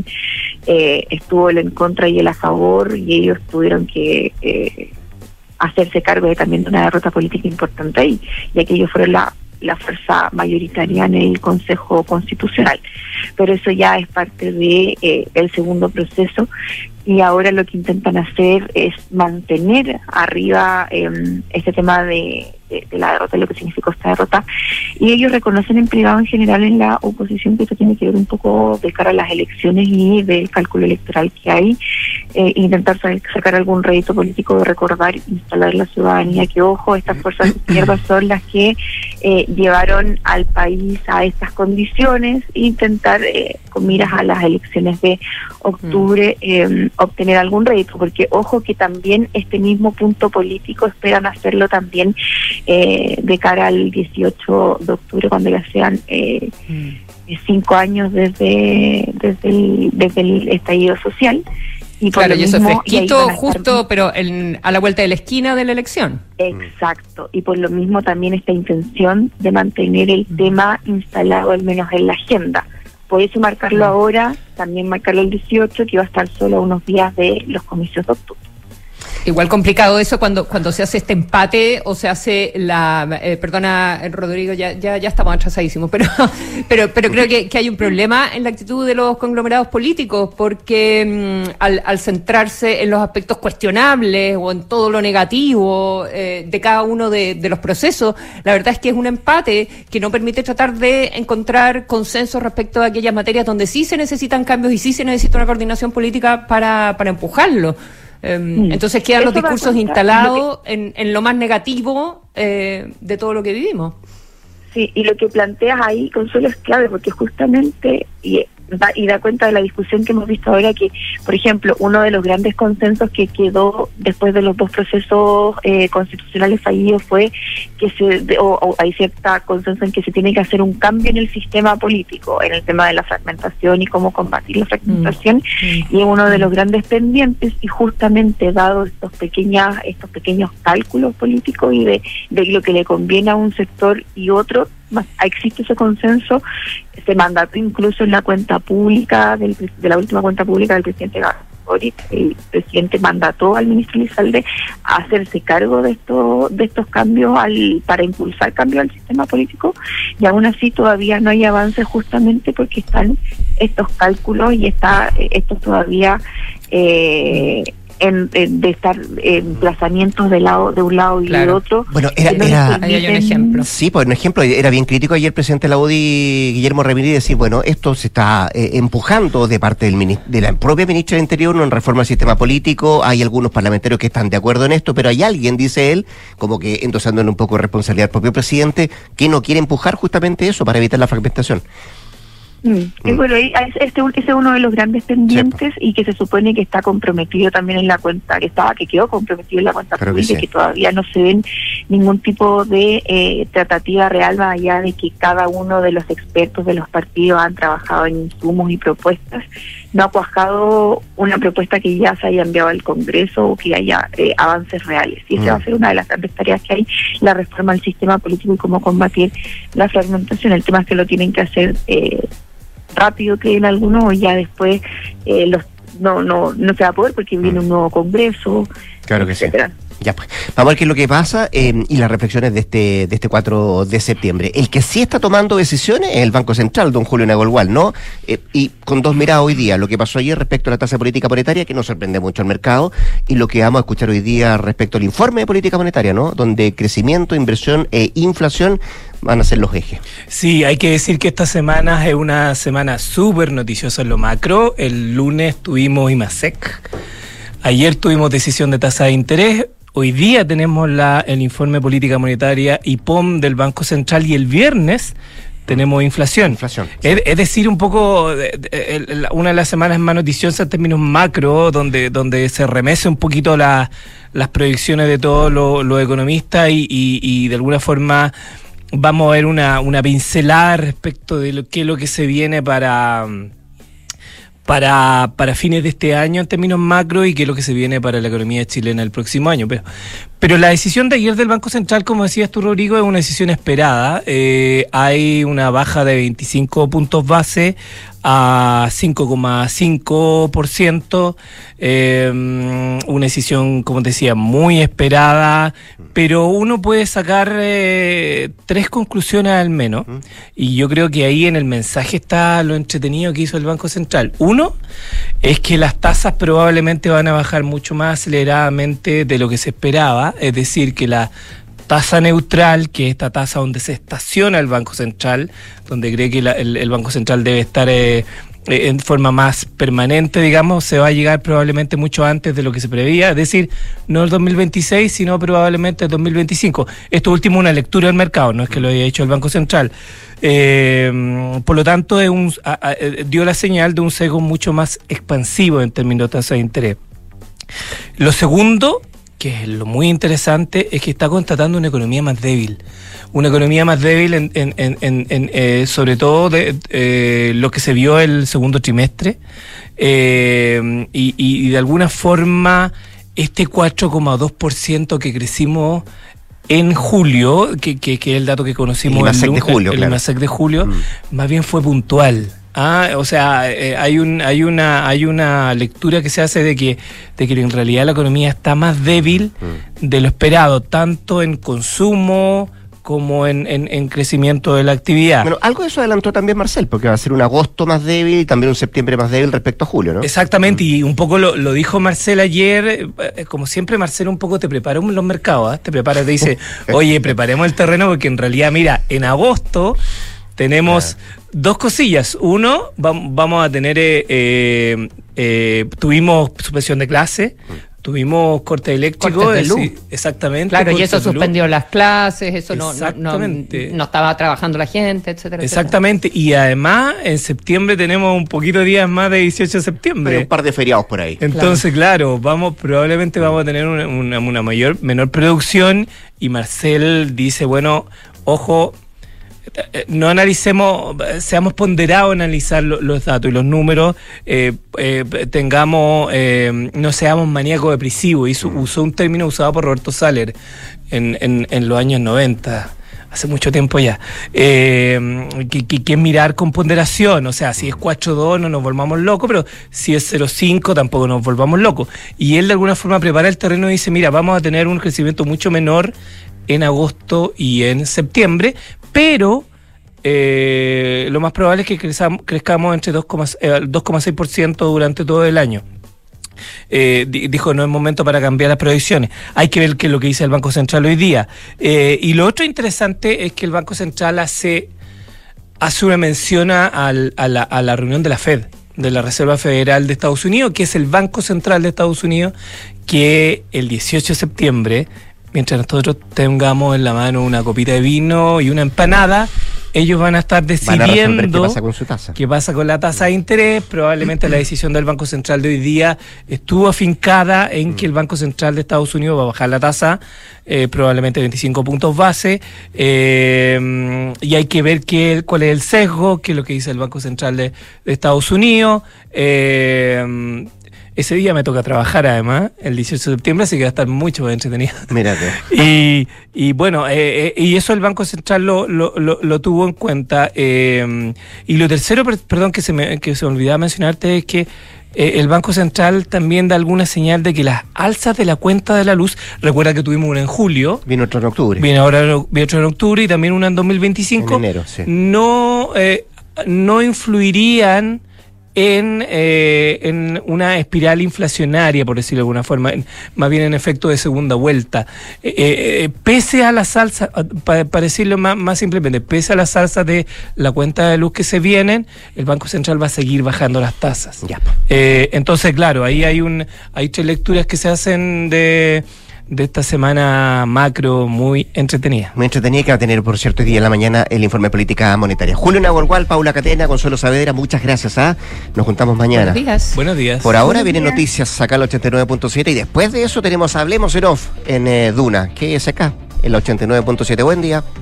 eh, estuvo el en contra y el a favor, y ellos tuvieron que eh, hacerse cargo de también de una derrota política importante ahí, ya que ellos fueron la la fuerza mayoritaria en el Consejo Constitucional. Pero eso ya es parte de eh, el segundo proceso, y ahora lo que intentan hacer es mantener arriba eh, este tema de, de, de la derrota, lo que significó esta derrota, y ellos reconocen en privado en general en la oposición que esto tiene que ver un poco de cara a las elecciones y del cálculo electoral que hay, eh, intentar sacar algún rédito político, de recordar, instalar en la ciudadanía que, ojo, estas fuerzas de izquierda son las que eh, llevaron al país a estas condiciones, e intentar eh, con miras a las elecciones de octubre eh, obtener algún rédito, porque ojo que también este mismo punto político esperan hacerlo también eh, de cara al dieciocho de octubre, cuando ya sean eh, mm. cinco años desde desde el, desde el estallido social. Y claro, y eso mismo, es fresquito, estar... justo, pero en, a la vuelta de la esquina de la elección. Exacto, y por lo mismo también esta intención de mantener el mm. tema instalado al menos en la agenda. Por eso marcarlo ahora, también marcarlo el dieciocho, que va a estar solo a unos días de los comicios de octubre. Igual complicado eso cuando cuando se hace este empate o se hace la... Eh, perdona, Rodrigo, ya ya ya estamos atrasadísimos, pero pero pero creo que, que hay un problema en la actitud de los conglomerados políticos, porque mmm, al, al centrarse en los aspectos cuestionables o en todo lo negativo eh, de cada uno de, de los procesos, la verdad es que es un empate que no permite tratar de encontrar consenso respecto a aquellas materias donde sí se necesitan cambios y sí se necesita una coordinación política para, para empujarlo. Um, entonces quedan Eso los discursos contar, instalados que, en, en lo más negativo eh, de todo lo que vivimos. Sí, y lo que planteas ahí, Consuelo, es clave, porque justamente, y da, y da cuenta de la discusión que hemos visto ahora, que, por ejemplo, uno de los grandes consensos que quedó después de los dos procesos eh, constitucionales fallidos fue que se, de, o, o hay cierta consenso en que se tiene que hacer un cambio en el sistema político, en el tema de la fragmentación y cómo combatir la fragmentación, mm. y es uno de los grandes pendientes, y justamente dado estos pequeñas, estos pequeños cálculos políticos y de, de lo que le conviene a un sector y otro, más existe ese consenso. Se mandató incluso en la cuenta pública del, de la última cuenta pública del presidente Boric, el presidente mandató al ministro Elizalde a hacerse cargo de estos de estos cambios al para impulsar cambios al sistema político, y aún así todavía no hay avances, justamente porque están estos cálculos y está esto todavía eh, En, en, de estar en emplazamientos de lado de un lado y claro. del otro. Bueno, era, era ahí hay un ejemplo. Sí, pues un ejemplo, era bien crítico ayer el presidente de la U D I, Guillermo Ramírez, decir, bueno, esto se está eh, empujando de parte del ministro, de la propia ministra del Interior, no en reforma al sistema político. Hay algunos parlamentarios que están de acuerdo en esto, pero hay alguien, dice él, como que endosando en un poco de responsabilidad al propio presidente, que no quiere empujar justamente eso para evitar la fragmentación. Mm. Mm. Bueno, este, este es uno de los grandes pendientes, sí, y que se supone que está comprometido también en la cuenta, que estaba, que quedó comprometido en la cuenta Creo pública, que, sí. y que todavía no se ven ningún tipo de eh, tratativa real, más allá de que cada uno de los expertos de los partidos han trabajado en insumos y propuestas. No ha cuajado una propuesta que ya se haya enviado al Congreso o que haya eh, avances reales. Y esa mm. va a ser una de las grandes tareas que hay, la reforma al sistema político y cómo combatir la fragmentación. El tema es que lo tienen que hacer eh, rápido, creen algunos, o ya después eh, los no no no se va a poder porque viene un nuevo Congreso. Claro que etcétera. sí. Ya pues, vamos a ver qué es lo que pasa eh, y las reflexiones de este de este cuatro de septiembre. El que sí está tomando decisiones es el Banco Central, don Julio Nagolgual, ¿no? Eh, y con dos miradas hoy día, lo que pasó ayer respecto a la tasa de política monetaria, que no sorprende mucho al mercado, y lo que vamos a escuchar hoy día respecto al informe de política monetaria, ¿no? Donde crecimiento, inversión e inflación van a ser los ejes. Sí, hay que decir que esta semana es una semana súper noticiosa en lo macro. El lunes tuvimos IMASEC, ayer tuvimos decisión de tasa de interés. Hoy día tenemos la, el informe de política monetaria I P O M del Banco Central, y el viernes tenemos inflación. Inflación. Es, es decir, un poco eh, eh, una de las semanas más noticiosas en términos macro, donde donde se remece un poquito la, las proyecciones de todos los lo economistas y, y, y de alguna forma vamos a ver una, una pincelada respecto de lo que es lo que se viene para... Para, para fines de este año en términos macro, y qué es lo que se viene para la economía chilena el próximo año. Pero, pero la decisión de ayer del Banco Central, como decías tú, Rodrigo, es una decisión esperada. Eh, hay una baja de veinticinco puntos base a cinco coma cinco por ciento, eh, una decisión, como te decía, muy esperada, pero uno puede sacar eh, tres conclusiones al menos, y yo creo que ahí en el mensaje está lo entretenido que hizo el Banco Central. Uno es que las tasas probablemente van a bajar mucho más aceleradamente de lo que se esperaba, es decir, que la tasa neutral, que es esta tasa donde se estaciona el Banco Central, donde cree que la, el, el Banco Central debe estar eh, eh, en forma más permanente, digamos, se va a llegar probablemente mucho antes de lo que se preveía, es decir, no el dos mil veintiséis, sino probablemente el dos mil veinticinco. Esto último, una lectura del mercado, no es que lo haya hecho el Banco Central. Eh, por lo tanto, es un, a, a, dio la señal de un sesgo mucho más expansivo en términos de tasa de interés. Lo segundo, que es lo muy interesante, es que está constatando una economía más débil. Una economía más débil, en, en, en, en, en eh, sobre todo de eh, lo que se vio el segundo trimestre. Eh, y, y de alguna forma, este cuatro coma dos por ciento que crecimos en julio, que, que, que es el dato que conocimos, el IMASEC de julio, el, claro. el IMASEC de julio, mm. más bien fue puntual. Ah, o sea, eh, hay un, hay una, hay una lectura que se hace de que, de que en realidad la economía está más débil mm. de lo esperado, tanto en consumo como en, en, en crecimiento de la actividad. Bueno, algo de eso adelantó también Marcel, porque va a ser un agosto más débil y también un septiembre más débil respecto a julio, ¿no? Exactamente, mm. y un poco lo, lo dijo Marcel ayer, eh, como siempre Marcel un poco te prepara los mercados, ¿eh? Te prepara, te dice, oye, preparemos el terreno, porque en realidad, mira, en agosto tenemos ah. dos cosillas. Uno, va, vamos a tener, eh, eh, eh, tuvimos suspensión de clase, mm. Tuvimos corte eléctrico. Cortes de luz. Sí, exactamente. Claro, y eso cortes de luz. suspendió las clases, eso no, no, no, Exactamente. no estaba trabajando la gente, etcétera, Exactamente, y además en septiembre tenemos un poquito de días más de dieciocho de septiembre. Hay un par de feriados por ahí. Entonces, claro, vamos, probablemente vamos a tener una, una, una mayor, menor producción, y Marcel dice, bueno, ojo, no analicemos, seamos ponderados en analizar lo, los datos y los números, eh, eh, tengamos, eh, no seamos maníacos depresivos. Hizo, usó un término usado por Roberto Saller en, en, en los años noventa, hace mucho tiempo ya, eh, que, que, que es mirar con ponderación. O sea, si es cuatro coma dos no nos volvamos locos, pero si es cero coma cinco tampoco nos volvamos locos. Y él de alguna forma prepara el terreno y dice, mira, vamos a tener un crecimiento mucho menor en agosto y en septiembre, pero eh, lo más probable es que crezamos, crezcamos entre dos coma seis por ciento durante todo el año. Eh, dijo, no es momento para cambiar las proyecciones, hay que ver qué es lo que dice el Banco Central hoy día. Eh, y lo otro interesante es que el Banco Central hace, hace una mención a, a, la, a la reunión de la Fed, de la Reserva Federal de Estados Unidos, que es el Banco Central de Estados Unidos, que el dieciocho de septiembre, mientras nosotros tengamos en la mano una copita de vino y una empanada, ellos van a estar decidiendo van a qué pasa con su tasa. Qué pasa con la tasa de interés. Probablemente la decisión del Banco Central de hoy día estuvo afincada en mm. que el Banco Central de Estados Unidos va a bajar la tasa, eh, probablemente veinticinco puntos base, eh, y hay que ver qué, cuál es el sesgo, qué es lo que dice el Banco Central de, de Estados Unidos. Eh, Ese día me toca trabajar, además, el dieciocho de septiembre, así que va a estar mucho más entretenido. Mírate. Y, y bueno, eh, eh, y eso el Banco Central lo, lo, lo, lo tuvo en cuenta. Eh, y lo tercero, per, perdón, que se me, que se me olvidaba mencionarte, es que eh, el Banco Central también da alguna señal de que las alzas de la cuenta de la luz, recuerda que tuvimos una en julio. Viene otra en octubre. Viene ahora viene otra en octubre y también una en dos mil veinticinco. En enero, sí. No, eh, no influirían En, eh, en una espiral inflacionaria, por decirlo de alguna forma, en, más bien en efecto de segunda vuelta. Eh, eh, pese a la salsa, para pa decirlo más, más simplemente, pese a la salsa de la cuenta de luz que se vienen, el Banco Central va a seguir bajando las tasas. Ya. Eh, entonces, claro, ahí hay un hay tres lecturas que se hacen de... de esta semana macro muy entretenida. Muy entretenida, que va a tener, por cierto, hoy día en la mañana el informe de política monetaria. Julio Nahuelgual, Paula Catena, Consuelo Saavedra, muchas gracias. ¿ah? Nos juntamos mañana. Buenos días. Buenos días. Por ahora Buenos vienen días. noticias acá en la ochenta y nueve punto siete y después de eso tenemos Hablemos en Off en eh, Duna, que es acá, en la ochenta y nueve punto siete. Buen día.